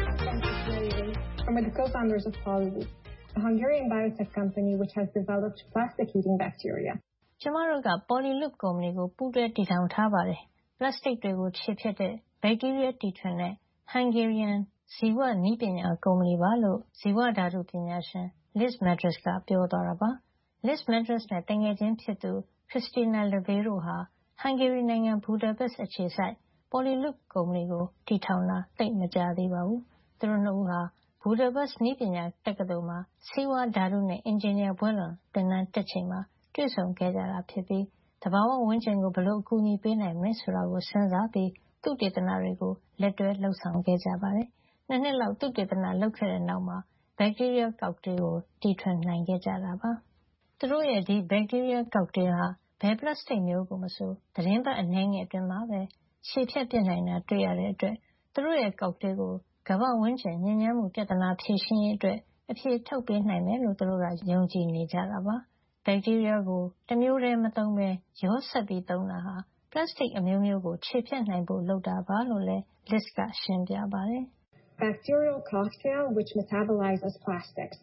I'm the co-founders of Polyloop, a Hungarian biotech company which has developed plastic-eating bacteria. ကျမတို့က Polyloop ကုမ္ပဏီကိုပူးတွဲတည်ထောင်ထားပါတယ်။ ပလတ်စတစ်တွေကိုခြေဖျက်တဲ့ဘက်တီးရီးယားတီထွင်တဲ့ Hungarian ဇီဝနည်းပညာကုမ္ပဏီပါလို့ဇီဝဓာတုပညာရှင် Liz Madaras ကပြောသွားတာပါ။ Liz Madaras နဲ့တငယ်ချင်းဖြစ်သူ Christina Levay တို့ဟာ Hungary နိုင်ငံ Budapest အခြေစိုက် Polyloop ကုမ္ပဏီကိုတည်ထောင်တာသိပ်မကြာသေးပါဘူး။သူတို့နှစ်ဦးဟာ Budapest နည်းပညာတက္ကသိုလ်မှာဆေးဝါးဓာတုနဲ့အင်ဂျင်နီယာဘွဲ့လွန်သင်တန်းတက်ချိန်မှာတွေ့ဆုံခဲ့ကြတာဖြစ်ပြီးသဘာဝဝန်းကျင်ကိုဘယ်လိုအကူအညီပေးနိုင်မလဲဆိုတာကိုစဉ်းစားပြီးသုတေသနတွေကိုလက်တွဲလှုပ်ဆောင်ခဲ့ကြပါတယ်။နှစ်နှစ်လောက်သုတေသနလုပ်ခဲ့တဲ့နောက်မှာဘက်တီးရီးယားကောက်တေးကိုတီထွင်နိုင်ခဲ့ကြတာပါ။သူတို့ရဲ့ဒီဘက်တီးရီးယားကောက်တေးဟာဘယ်ပလတ်စတစ်မျိုးကိုမဆိုသီတင်းပတ်အနည်းငယ်အတွင်းမှာပဲခြေဖျက်ပစ်နိုင်တာတွေ့ရတဲ့အတွက်သူတို့ရဲ့ကောက်တေးကိုကမ္ဘာဝန်းကျင်ညစ်ညမ်းမှုပြဿနာဖြေရှင်းရေးအတွက်အဖြေထုတ်ပေးနိုင်မယ်လို့သူတို့ကယုံကြည်နေကြတာပါ။ဘက်တီးရီးယားကိုတမျိုးတည်းမသုံးဘဲရောစပ်ပြီးသုံးတာဟာပလတ်စတစ်အမျိုးမျိုးကိုခြေဖျက်နိုင်ဖို့လုပ်တာပါလို့လည်း Liz ကရှင်းပြပါတယ်။ Bacterial cocktail which metabolizes plastics.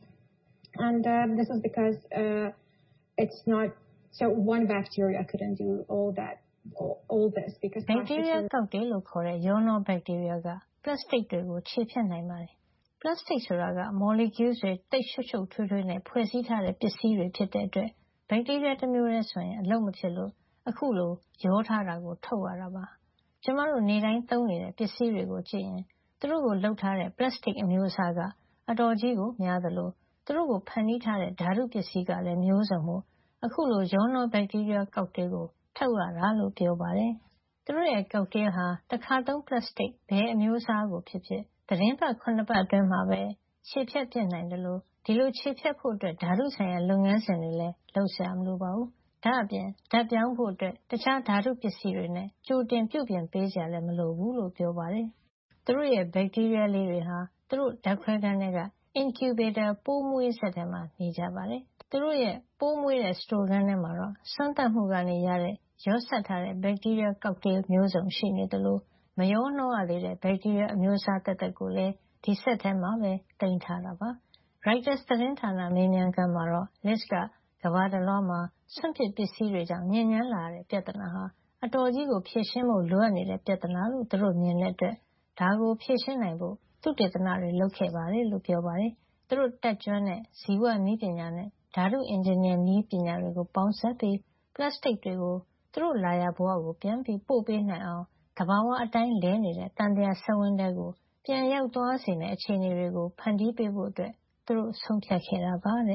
And uh, this is because uh, it's not so one bacteria couldn't do all that all, all this because bacteria ကောက်တေးလို့ခေါ်တဲ့ရောနှောဘက်တီးရီးယားကပလတ်စတစ်တွေကိုခြေဖျက်နိုင်ပါတယ်။ပလတ်စတစ်ဆိုတာက molecules တွေတိတ်ရှုပ်ရှုပ်ထွေးထွေးနဲ့ဖွဲ့စည်းထားတဲ့ပစ္စည်းတွေဖြစ်တဲ့အတွက်ဘက်တီးရီးယားတစ်မျိုးတည်းဆိုရင်အလုပ်မဖြစ်လို့အခုလိုရောထားတာကိုထုတ်ရတာပါ။ကျမတို့နေတိုင်းသုံးနေတဲ့ပစ္စည်းတွေကိုကြည့်ရင်သူတို့ကိုလုပ်ထားတဲ့ပလတ်စတစ်အမျိုးအစားကအတော်ကြီးကိုများသလိုသူတို့ကိုဖန်တီးထားတဲ့ဓာတုပစ္စည်းကလည်းမျိုးစုံမို့အခုလိုရောနှောဘက်တီးရီးယားကောက်တေးကိုထုတ်ရတာလို့ပြောပါတယ်။သူတို့ရဲ့ကောက်တေးဟာတစ်ခါသုံးပလတ်စတစ်ဘယ်အမျိုးအစားကိုဖြစ်ဖြစ်သီတင်းပတ်ခုနှစ်ပတ်အတွင်းမှာပဲခြေဖျက်ပစ်နိုင်တယ်လို့ဒီလိုခြေဖျက်ဖို့အတွက်ဓာတုဆိုင်ရာလုပ်ငန်းစဉ်တွေလည်းလုပ်ရှာမလို့ပါဘူး။ဒါအပြင်ဓာတ်ပြောင်းဖို့အတွက်တခြားဓာတုပစ္စည်းတွေနဲ့ကြိုတင်ပြုပြင်ပေးကြလည်းမလိုဘူးလို့ပြောပါတယ်။သူတို့ရဲ့ဘက်တီးရီးယားလေးတွေဟာသူတို့ဓာတ်ခွဲခန်းထဲက incubator ပိုးမွေးစက်ထဲမှာနေကြပါတယ်။သူတို့ရဲ့ပိုးမွေးတဲ့စတိုခန်းထဲမှာတော့စမ်းသပ်မှုကနေရတဲ့ရောစပ်ထားတဲ့ဘက်တီးရီးယားကောက်တေးမျိုးစုံရှိနေတယ်လို့မရောနှောရသေးတဲ့ဘက်တီးရီးယားအမျိုးအစားသက်သက်ကိုလည်းဒီစက်ထဲမှာပဲတင်ထားတာပါ။ Reuters သတင်းဌာနမေးမြန်းခန်းမှာတော့ Liz ကကမ္ဘာတလွှားမှာစွန့်ပစ်ပစ္စည်းတွေကြောင့်ညစ်ညမ်းလာတဲ့ပြဿနာဟာအတော်ကြီးကိုဖြေရှင်းဖို့လိုအပ်နေတဲ့ပြဿနာလို့သူတို့မြင်တဲ့အတွက်ဒါကိုဖြေရှင်းနိုင်ဖို့သုတေသနတွေလုပ်ခဲ့ပါတယ်လို့ပြောပါတယ်။သူတို့တက်ကြွတဲ့ဇီဝနည်းပညာနဲ့ဓာတုအင်ဂျင်နီယာနည်းပညာတွေကိုပေါင်းစပ်ပြီးပလတ်စတစ်တွေကိုသူတို့လာရဘဝကိုပြန်ပြီးပို့ပေးနိုင်အောင်သဘာဝအတိုင်းလဲနေတဲ့တန်တရားစဝန်းတွေကိုပြန်ရောက်သွားစေတဲ့အခြေအနေတွေကိုဖန်တီးပေးဖို့အတွက်သူတို့ဆုံးဖြတ်ခဲ့တာပါတဲ့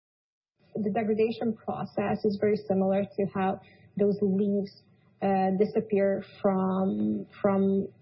The degradation process is very similar to how those leaves uh, disappear from from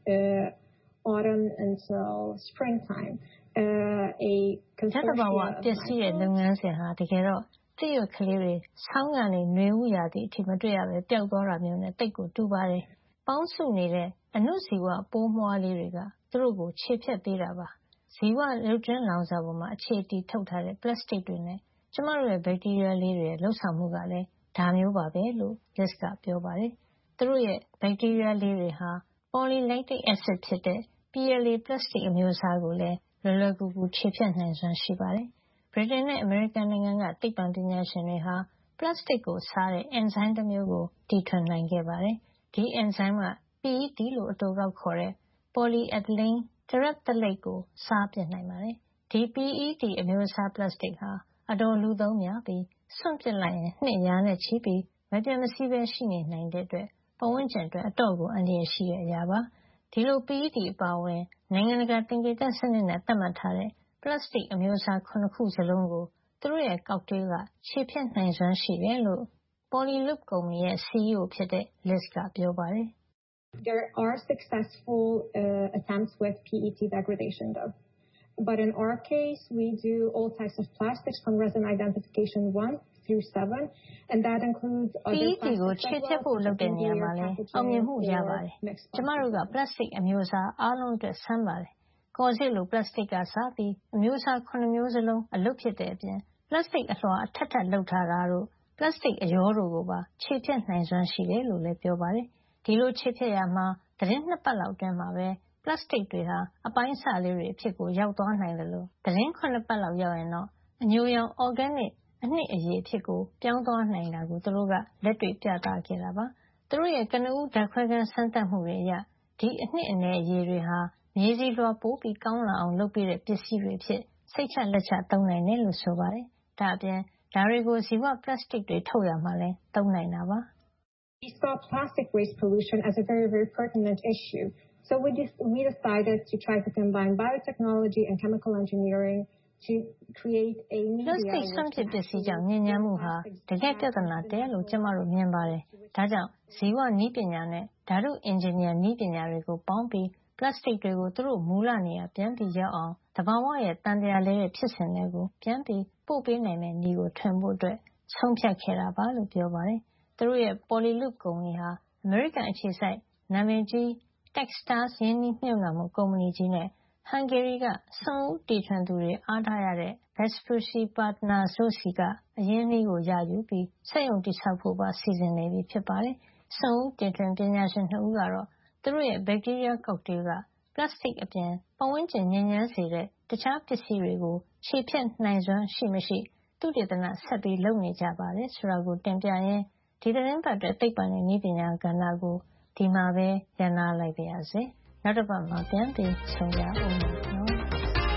uh, autumn until springtime. Uh, a သတ္တဘာဝပျက်စီးတဲ့လုပ်ငန်းစဉ်ဟာတကယ်တော့သစ်ရွက်ကလေးတွေဆောင်းကနေနွေဦးရာသီအထိမတွေ့ရပဲပျောက်သွားတာမျိုးနဲ့တိတ်ကိုတူပါတယ်။ပေါင်းစုနေတဲ့အနုဇီဝပိုးမွှားလေးတွေကသူတို့ကိုခြေဖြတ်ပေးတာပါ။ဇီဝရုပ်တွင်းလောင်စာပေါ်မှာအခြေတည်ထုတ်ထားတဲ့ပလတ်စတစ်တွေနဲ့ကျမတို့ရဲ့ဘက်တီးရီးယားလေးတွေရဲ့လှုပ်ဆောင်မှုကလည်းဒါမျိုးပါပဲလို့ Liz ကပြောပါတယ်။သူတို့ရဲ့ဘက်တီးရီးယားလေးတွေဟာ polylactic acid ဖြစ်တဲ့ P L A ပလတ်စတစ်အမျိုးအစားကိုလည်းလွယ်လွယ်ကူကူခြေဖြတ်နိုင်စွမ်းရှိပါတယ်။ဗြိတိန်နဲ့အမေရိကန်နိုင်ငံကသိပ္ပံပညာရှင်တွေဟာပလတ်စတစ်ကိုစားတဲ့အင်ဇိုင်းတစ်မျိုးကိုတီထွင်နိုင်ခဲ့ပါတယ်။ဒီအင်ဇိုင်းက P E T လို့အတိုကောက်ခေါ်တဲ့ polyethylene terephthalate ကိုစားပစ်နိုင်ပါတယ်။ဒီ P E T အမျိုးအစားပလတ်စတစ်ဟာအတော်လူသုံးများပြီးစွန့်ပစ်လိုက်ရင်နှစ်ရာနဲ့ချီပြီးမပြတ်မစည်းပဲရှိနေနိုင်တဲ့အတွက်ပတ်ဝန်းကျင်အတွက်အတော့ကိုအန္တရာယ်ရှိတဲ့အရာပါ။ဒီလို P E T အပါအဝင်နိုင်ငံတကာသင်္ကေတစနစ်နဲ့သတ်မှတ်ထားတဲ့ပလတ်စတစ်အမျိုးအစားခုနှစ်ခုစလုံးကိုသူတို့ရဲ့ကောက်တေးကခြေဖြတ်နိုင်စွမ်းရှိတယ်လို့ Polyloop ကုမ္ပဏီရဲ့ C E O ဖြစ်တဲ့ Liz ကပြောပါတယ်။ There are successful uh, attempts with P E T degradation though. But in our case, we do all types of plastics from resin identification one through seven, and that includes other P E T ကိုခြေဖြတ်ဖို့လုပ်တဲ့နေရာမှာလည်းအောင်မြင်မှုရပါတယ်။ကျမတို့ကပလတ်စတစ်အမျိုးအစားအားလုံးအတွက်ဆန်းပါတယ်။ကော်စစ်လိုပလတ်စတစ်ကစားပြီးအမျိုးအစားခုနှစ်မျိုးစလုံးအလွတ်ဖြစ်တဲ့အပြင်ပလတ်စတစ်အလွှာအထက်ထပ်လုပ်ထားတာတို့ပလတ်စတစ်အရောတို့ကိုပါခြေဖြတ်နိုင်စွမ်းရှိတယ်လို့လည်းပြောပါတယ်။ဒီလိုခြေဖြတ်ရမှာသတင်းနှစ်ပတ်လောက်အတွင်းမှာပဲပလတ်စတစ်တွေဟာအပိုင်းအစလေးတွေအဖြစ်ကိုရောက်သွားနိုင်တယ်လို့သတင်းခုနှစ်ပတ်လောက်ရောက်ရင်တော့အညိုရောင် organic အနှစ်အရည်အဖြစ်ကိုပြောင်းသွားနိုင်တာကိုသူတို့ကလက်တွေ့ပြသခဲ့တာပါ။သူတို့ရဲ့ကနဦးဓာတ်ခွဲခန်းစမ်းသပ်မှုတွေအရဒီအနှစ်အနည်းအရည်တွေဟာမြေဆီလွှာပိုးပြီးကောင်းလာအောင်လုပ်ပေးတဲ့ပစ္စည်းတွေဖြစ်စိတ်ချလက်ချသုံးနိုင်တယ်လို့ဆိုပါတယ်။ဒါအပြင်ဒါတွေကိုဇီဝပလတ်စတစ်တွေထုတ်ရမှာလဲသုံးနိုင်တာပါ။ We saw plastic waste pollution as a very, very pertinent issue. So we, de- we decided to try to combine biotechnology and chemical engineering to create a media... Plastic စွန့်ပစ်ပစ္စည်းကြောင့်ညစ်ညမ်းမှုဟာတကယ်ပြဿနာတည်းလို့ကျမတို့မြင်ပါတယ်။ဒါကြောင့်ဇီဝနည်းပညာနဲ့ဓာတုအင်ဂျင်နီယာနည်းပညာတွေကိုပေါင်းပြီးပလတ်စတစ်တွေကိုသူတို့မူလနေရာပြန်ပြီးရောက်အောင်သဘာဝရဲ့တန်တရားလေးရဲ့ဖြစ်စဉ်တွေကိုပြန်ပြီးပို့ပေးနိုင်တဲ့နည်းကိုထွင်ဖို့အတွက်ဆုံးဖြတ်ခဲ့တာပါလို့ပြောပါတယ်။သူတို့ရဲ့ Polyloop ကုမ္ပဏီဟာအမေရိကန်အခြေစိုက်နာမည်ကြီး Techstars ရင်းနှီးမြှုပ်နှံမှုကုမ္ပဏီကြီးနဲ့ဟန်ဂေရီကစွန့်ဦးတီထွင်သူတွေအားထားရတဲ့ Vespucci Partners တို့ဆီကအရင်းအနှီးကိုရယူပြီးစက်ရုံတည်ဆောက်ဖို့ပါစီစဉ်နေပြီဖြစ်ပါတယ်။စွန့်ဦးတီထွင်ပညာရှင်နှစ်ဦးကတော့သူတို့ရဲ့ဘက်တီးရီးယားကောက်တေးကပလတ်စတစ်အပြင်ပတ်ဝန်းကျင်ညစ်ညမ်းစေတဲ့တခြားပစ္စည်းတွေကိုခြေဖြတ်နိုင်စွမ်းရှိမရှိသုတေသနဆက်ပြီးလုပ်နေကြပါတယ်ဆိုတာကိုတင်ပြရင်းဒီသတင်းပတ်အတွက်သိပ္ပံနဲ့နည်းပညာကဏ္ဍကိုဒီမှာပဲရန်နာလိုက်ပါရစေ။နောက်တစ်ပတ်မှာပြန်ပြီးဆုံကြအောင်နော်။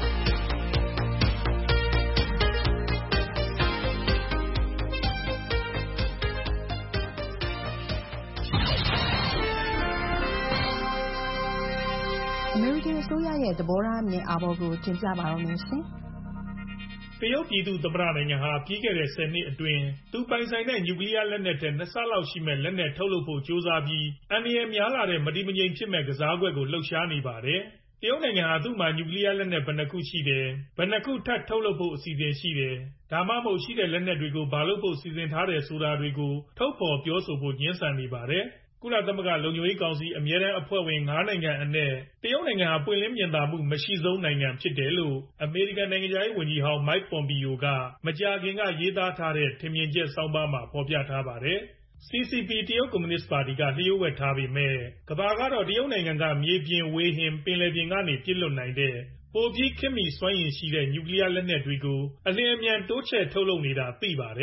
အမေရိကန်အစိုးရရဲ့သဘောထားအမြင်အာဘော်ကိုတင်ပြပါတော့မယ်ရှင်။တရုတ်ပြည်သူ့သမ္မတနိုင်ငံဟာပြီးခဲ့တဲ့ဆယ်နှစ်အတွင်းသူပိုင်ဆိုင်တဲ့နျူကလ িয়ার လက်နက်ထက်နှစ်ဆလောက်ရှိမဲ့လက်နက်ထုတ်လုပ်ဖို့ကြိုးစားပြီးအန္တရာယ်များလာတဲ့မတည်မငြိမ်ဖြစ်မဲ့ကစားကွက်ကိုလှုပ်ရှားနေပါတယ်။တရုတ်နိုင်ငံဟာသူ့မှာနျူကလ িয়ার လက်နက်ဘယ်နှခုရှိတယ်၊ဘယ်နှခုထပ်ထုတ်လုပ်ဖို့အစီအစဉ်ရှိတယ်၊ဒါမှမဟုတ်ရှိတဲ့လက်နက်တွေကိုဘာလုပ်ဖို့စီစဉ်ထားတယ်ဆိုတာတွေကိုထုတ်ဖော်ပြောဆိုဖို့ငြင်းဆန်နေပါတယ်။ကုလသမဂ္ဂလုံခြုံရေးကောင်စီအမြဲတမ်းအဖွဲ့ဝင်၅နိုင်ငံအနက်တရုတ်နိုင်ငံဟာပွင့်လင်းမြင်သာမှုမရှိဆုံးနိုင်ငံဖြစ်တယ်လို့အမေရိကန်နိုင်ငံခြားရေးဝန်ကြီးဟောင်း Mike Pompeo ကမကြာခင်ကရေးသားထားတဲ့ထင်မြင်ချက်ဆောင်းပါးမှာဖော်ပြထားပါတယ်။ C C P တရုတ်ကွန်မြူနစ်ပါတီကလျှို့ဝှက်ထားပေမဲ့ကမ္ဘာကတော့တရုတ်နိုင်ငံကမြေပြင်ဝေဟင်ပင်လယ်ပြင်ကနေပစ်လွှတ်နိုင်တဲ့ပိုပြီးခေတ်မီစွမ်းရည်ရှိတဲ့နျူကလ িয়ার လက်နက်တွေကိုအလျင်အမြန်တိုးချဲ့ထုတ်လုပ်နေတာသိပါတယ်။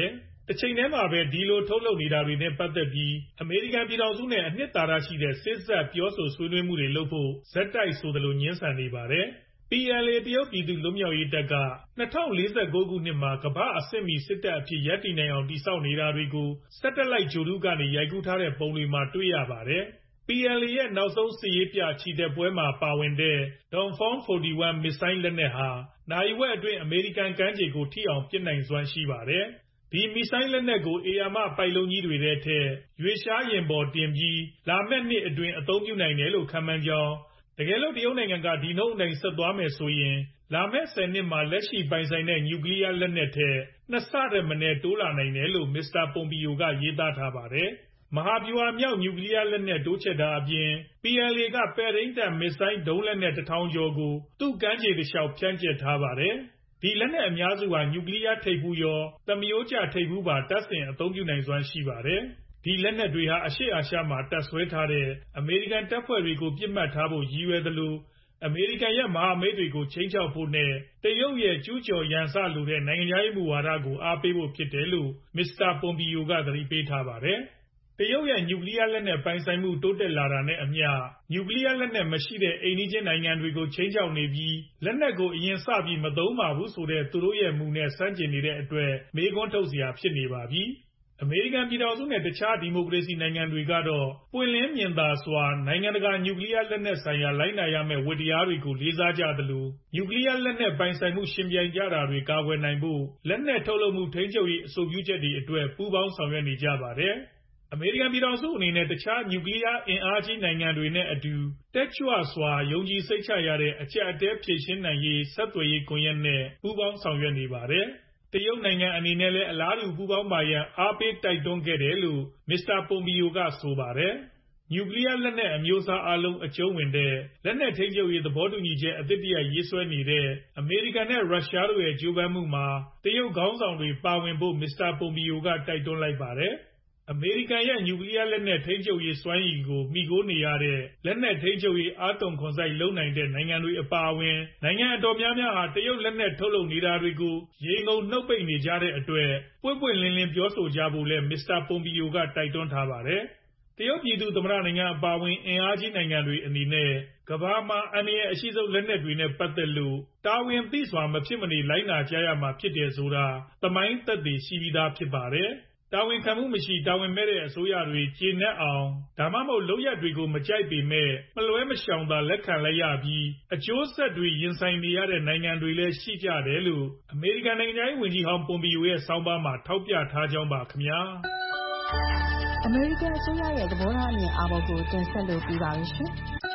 ။တစ်ချိန်တည်းမှာပဲဒီလိုထုတ်လုပ်နေတာတွေနဲ့ပတ်သက်ပြီးအမေရိကန်ပြည်ထောင်စုနဲ့အနှစ်သာရရှိတဲ့စစ်ဆက်ပြောဆိုဆွေးနွေးမှုတွေလုပ်ဖို့ဇက်တိုက်ဆိုသလိုညှင်းဆန်နေပါတယ်။ P L A တရုတ်ပြည်သူ့လွတ်မြောက်ရေးတပ်က၂၀၄၉ခုနှစ်မှာကမ္ဘာ့အဆင့်မီစစ်တပ်အဖြစ်ရပ်တည်နိုင်အောင်တည်ဆောက်နေတာတွေကို Satellite ဂြိုဟ်တုကနေရိုက်ကူးထားတဲ့ပုံတွေမှာတွေ့ရပါတယ်။ P L A ရဲ့နောက်ဆုံးစစ်ရေးပြချီတက်ပွဲမှာပါဝင်တဲ့ Dongfeng ၄၁ မစ်ဆိုင်းလက်နက်ဟာနာရီဝက်အတွင်းအမေရိကန်ကမ်းခြေကိုထိအောင်ပစ်နိုင်စွမ်းရှိပါတယ်။ဒီမစ်ဆိုင်းလက်နက်ကိုဧရာမပိုက်လုံးကြီးတွေထဲထည့်ရွေ့လျားယာဉ်ပေါ်တင်ပြီးလာမယ့်နှစ်အတွင်းအသုံးပြုနိုင်တယ်လို့ခန့်မှန်းကြောင်းတကယ်လို့တရုတ်နိုင်ငံကဒီနှုန်းအတိုင်းဆက်သွားမယ်ဆိုရင်လာမယ့်ဆယ်နှစ်မှာလက်ရှိပိုင်ဆိုင်တဲ့နျူကလ িয়ার လက်နက်ထက်နှစ်ဆထက်မနည်းတိုးလာနိုင်တယ်လို့မစ္စတာပွန်ပီယိုကရေးသားထားပါတယ်။မဟာဗျူဟာမြောက်နျူကလ িয়ার လက်နက်တိုးချဲ့တာအပြင် P L A ကပဲ့ထိန်းတပ်မစ်ဆိုင်းဒုံးလက်နက်တစ်ထောင်ကျော်ကိုသူ့ကမ်းခြေတလျှောက်ဖြန့်ကျက်ထားပါတယ်။ဒီလက်နက်အများစုဟာနျူကလ িয়ার ထိပ်ဖူးရောသမရိုးကျထိပ်ဖူးပါတပ်ဆင်အသုံးပြုနိုင်စွမ်းရှိပါတယ်။ဒီလက်နက်တွေဟာအရှေ့အာရှမှာတပ်ဆွဲထားတဲ့အမေရိကန်တပ်ဖွဲ့တွေကိုပစ်မှတ်ထားဖို့ရည်ရွယ်သလိုအမေရိကန်ရဲ့မဟာမိတ်တွေကိုခြိမ်းခြောက်ဖို့နဲ့တရုတ်ရဲ့ကျူးကျော်ရန်စလိုတဲ့နိုင်ငံခြားရေးမူဝါဒကိုအားပေးဖို့ဖြစ်တယ်လို့မစ္စတာပွန်ပီယိုကသတိပေးထားပါတယ်။တရုတ်ရဲ့နျူကလ িয়ার လက်နက်ပိုင်ဆိုင်မှုတိုးတက်လာတာနဲ့အမျှနျူကလ িয়ার လက်နက်မရှိတဲ့အိမ်နီးချင်းနိုင်ငံတွေကိုခြိမ်းခြောက်နေပြီးလက်နက်ကိုအရင်စပြီးမသုံးပါဘူးဆိုတဲ့သူတို့ရဲ့မူနဲ့ဆန့်ကျင်နေတဲ့အတွက်မေးခွန်းထုတ်စရာဖြစ်နေပါပြီ။အမေရိကန်ပြည်ထောင်စုနဲ့တခြားဒီမိုကရေစီနိုင်ငံတွေကတော့ပွင့်လင်းမြင်သာစွာနိုင်ငံတကာနျူကလ িয়ার လက်နက်ဆိုင်ရာလိုက်နာရမယ့်ဝတ္တရားတွေကိုလေးစားကြသလိုနျူကလ িয়ার လက်နက်ပိုင်ဆိုင်မှုရှင်ပြိုင်ကြတာတွေကာကွယ်နိုင်ဖို့လက်နက်ထုတ်လုပ်မှုထိန်းချုပ်ရေးအဆိုပြုချက်တွေအတွက်ပူးပေါင်းဆောင်ရွက်နေကြပါတယ်။အမေရိကန်ပြည်ထောင်စုအနေနဲ့တခြားနျူကလ িয়ার အင်အားကြီးနိုင်ငံတွေနဲ့အတူတက်ကြွစွာယုံကြည်စိတ်ချရတဲ့အကျပ်အတည်းဖြေရှင်းနိုင်ရေးဆက်သွယ်ရေးကွန်ရက်နဲ့ပူးပေါင်းဆောင်ရွက်နေပါတယ်။တရုတ်နိုင်ငံအနေနဲ့လည်းအလားတူပူးပေါင်းပါရန်အားပေးတိုက်တွန်းခဲ့တယ်လို့မစ္စတာပွန်ပီယိုကဆိုပါတယ်။နျူကလ িয়ার လက်နက်အမျိုးအစားအားလုံးအကျုံးဝင်တဲ့လက်နက်ထိန်းချုပ်ရေးသဘောတူညီချက်အသစ်တရပ်ရေးဆွဲနေတဲ့အမေရိကန်နဲ့ရုရှားတို့ရဲ့ကြိုးပမ်းမှုမှာတရုတ်ခေါင်းဆောင်တွေပါဝင်ဖို့မစ္စတာပွန်ပီယိုကတိုက်တွန်းလိုက်ပါတယ်။အမေရိကန်ရဲ့နျူကလ িয়ার လက်နက်ထိန်းချုပ်ရေးစွမ်းရည်ကိုမှီခိုနေရတဲ့လက်နက်ထိန်းချုပ်ရေးအားသွန်ခွန်စိုက်လုပ်နိုင်တဲ့နိုင်ငံတွေအပါအဝင်နိုင်ငံအတော်များများဟာတရုတ်လက်နက်ထုတ်လုပ်နေတာတွေကိုရေငုံနှုတ်ပိတ်နေကြတဲ့အတွက်ပွင့်ပွင့်လင်းလင်းပြောဆိုကြဖို့လည်းမစ္စတာပွန်ပီယိုကတိုက်တွန်းထားပါတယ်။တရုတ်ပြည်သူ့သမ္မတနိုင်ငံအပါအဝင်အင်အားကြီးနိုင်ငံတွေအနေနဲ့ကမ္ဘာမှာအန္တရာယ်အရှိဆုံးလက်နက်တွေနဲ့ပတ်သက်လို့တာဝန်သိစွာမဖြစ်မနေလိုက်နာကြရမှာဖြစ်တယ်ဆိုတာသမိုင်းသက်သေရှိပြီးသားဖြစ်ပါတယ်။တာဝန်ခံမှုမရှိတာဝန်မဲ့တဲ့အစိုးရတွေကျေနပ်အောင်ဒါမှမဟုတ်လုပ်ရက်တွေကိုမကြိုက်ပေမဲ့မလွဲမရှောင်သာလက်ခံလိုက်ရပြီးအကျိုးဆက်တွေရင်ဆိုင်နေရတဲ့နိုင်ငံတွေလည်းရှိကြတယ်လို့အမေရိကန်နိုင်ငံသားဝန်ကြီးဟောင်းပွန်ပီယိုရဲ့ဆောင်းပါးမှာထောက်ပြထားကြောင်းပါခင်ဗျာအမေရိကန်အစိုးရရဲ့သဘောထားအမြင်အာဘော်ကိုတင်ဆက်လို့ပြီးပါပြီရှင်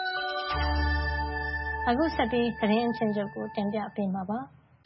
အခုဆက်ပြီးသတင်းအချင်းချုပ်ကိုတင်ပြပေးမှာပါ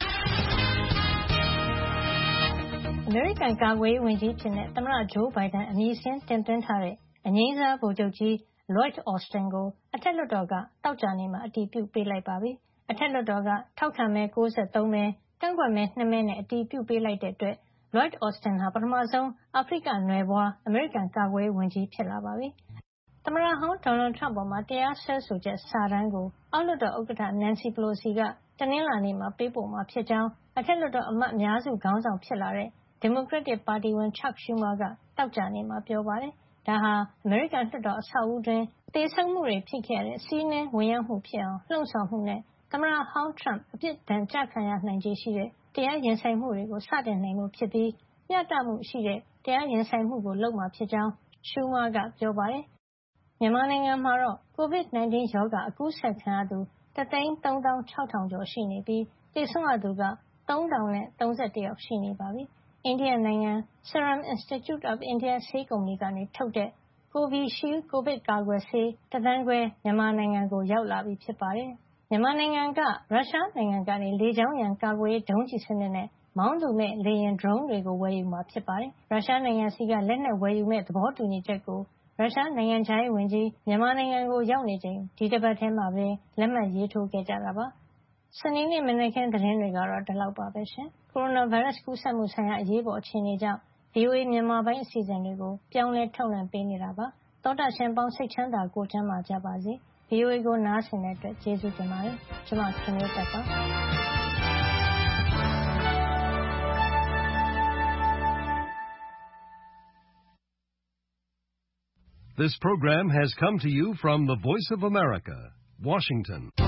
အမေရိကန်ကာကွယ်ရေးဝန်ကြီးဖြစ်တဲ့သမ္မတဂျိုးဘိုင်ဒန်အမည်စင်းတင်သွင်းထားတဲ့အငြိမ်းစားဗိုလ်ချုပ်ကြီး Lloyd Austin ကိုအထက်လွှတ်တော်ကတောက်ကြနေမှာအတည်ပြုပေးလိုက်ပါပြီ။အထက်လွှတ်တော်ကထောက်ခံမဲ၉၃မဲကန့်ကွက်မဲ၂မဲနဲ့အတည်ပြုပေးလိုက်တဲ့အတွက် Lloyd Austin ဟာပထမဆုံးအာဖရိကနွယ်ဘွားအမေရိကန်ကာကွယ်ရေးဝန်ကြီးဖြစ်လာပါပြီ။သမ္မတဟောင်းဒေါ်နယ်ထရမ့်ပေါ်တရားစွဲဆိုချက်စာတမ်းကိုအောက်လွှတ်တော်ဥက္ကဋ္ဌ Nancy Pelosi ကတနင်္လာနေ့မှာပေးပို့မှာဖြစ်ကြောင်းအထက်လွှတ်တော်အမတ်အများစုခေါင်းဆောင်ဖြစ်လာတဲ့ဒီမိုကရက်တစ်ပါတီဝင် Chuck Schumer ကသောကြာနေ့မှာပြောပါတယ်။ဒါဟာအမေရိကန်လွှတ်တော်အဆောက်အဦတွင်သေဆုံးမှုတွေဖြစ်ခဲ့တဲ့စီးနင်းဝင်ရောက်မှုဖြစ်အောင်လှုံ့ဆော်မှုနဲ့သမ္မတဟောင်းထရမ့်အပြစ်ဒဏ်ကျခံရနိုင်ခြေရှိတဲ့တရားရင်ဆိုင်မှုတွေကိုစတင်နိုင်မှုဖြစ်ပြီးမျှတမှုရှိတဲ့တရားရင်ဆိုင်မှုကိုလုပ်မှာဖြစ်ကြောင်း Schumer ကပြောပါတယ်။မြန်မာနိုင်ငံမှာတော့ ကိုဗစ်၁၉ ရောဂါအကူးစက်ခံရသူတသိန်းသုံးသောင်းခြောက်ထောင်ကျော်ရှိနေပြီးသေဆုံးရသူကသုံးထောင်နဲ့သုံးဆယ့်တစ်ယောက်ရှိနေပါပြီ။အိန္ဒိယနိုင်ငံ Serum Institute of India ဆေးကုမ္ပဏီကနေထုတ်တဲ့ Covishield ကိုဗစ်ကာကွယ်ဆေးတသန်းခွဲမြန်မာနိုင်ငံကိုရောက်လာပြီဖြစ်ပါတယ်။မြန်မာနိုင်ငံကရုရှားနိုင်ငံကနေလေကြောင်းရန်ကာကွယ်ရေးဒုံးကျည်စနစ်နဲ့မောင်းသူမဲ့လေယာဉ် drone တွေကိုဝယ်ယူမှာဖြစ်ပါတယ်။ရုရှားနိုင်ငံစီကလက်နက်ဝယ်ယူမဲ့သဘောတူညီချက်ကိုရုရှားနိုင်ငံခြားရေးဝန်ကြီးမြန်မာနိုင်ငံကိုရောက်နေချိန်ဒီတစ်ပတ်ထဲမှာပဲလက်မှတ်ရေးထိုးခဲ့ကြတာပါ။စနေနေ့မနက်ခင်းသတင်းတွေကတော့ဒီလောက်ပါပဲရှင်။ကိုရိုနာဗိုင်းရပ်စ်ကူးစက်မှုဆိုင်ရာအရေးပေါ်အခြေအနေကြောင့် ဗွီအိုအေမြန်မာပိုင်းအစီအစဉ်တွေကိုပြောင်းလဲထုတ်လွှင့်ပေးနေတာပါ။သောတာရှင်ပေါင်းစိတ်ချမ်းသာကိုယ်ချမ်းသာကြပါစေ။ ဗွီအိုအေကိုနားဆင်တဲ့အတွက်ကျေးဇူးတင်ပါတယ်။ကျွန်မခင်မျိုးသက်ပါ။ This program has come to you from the Voice of America, Washington.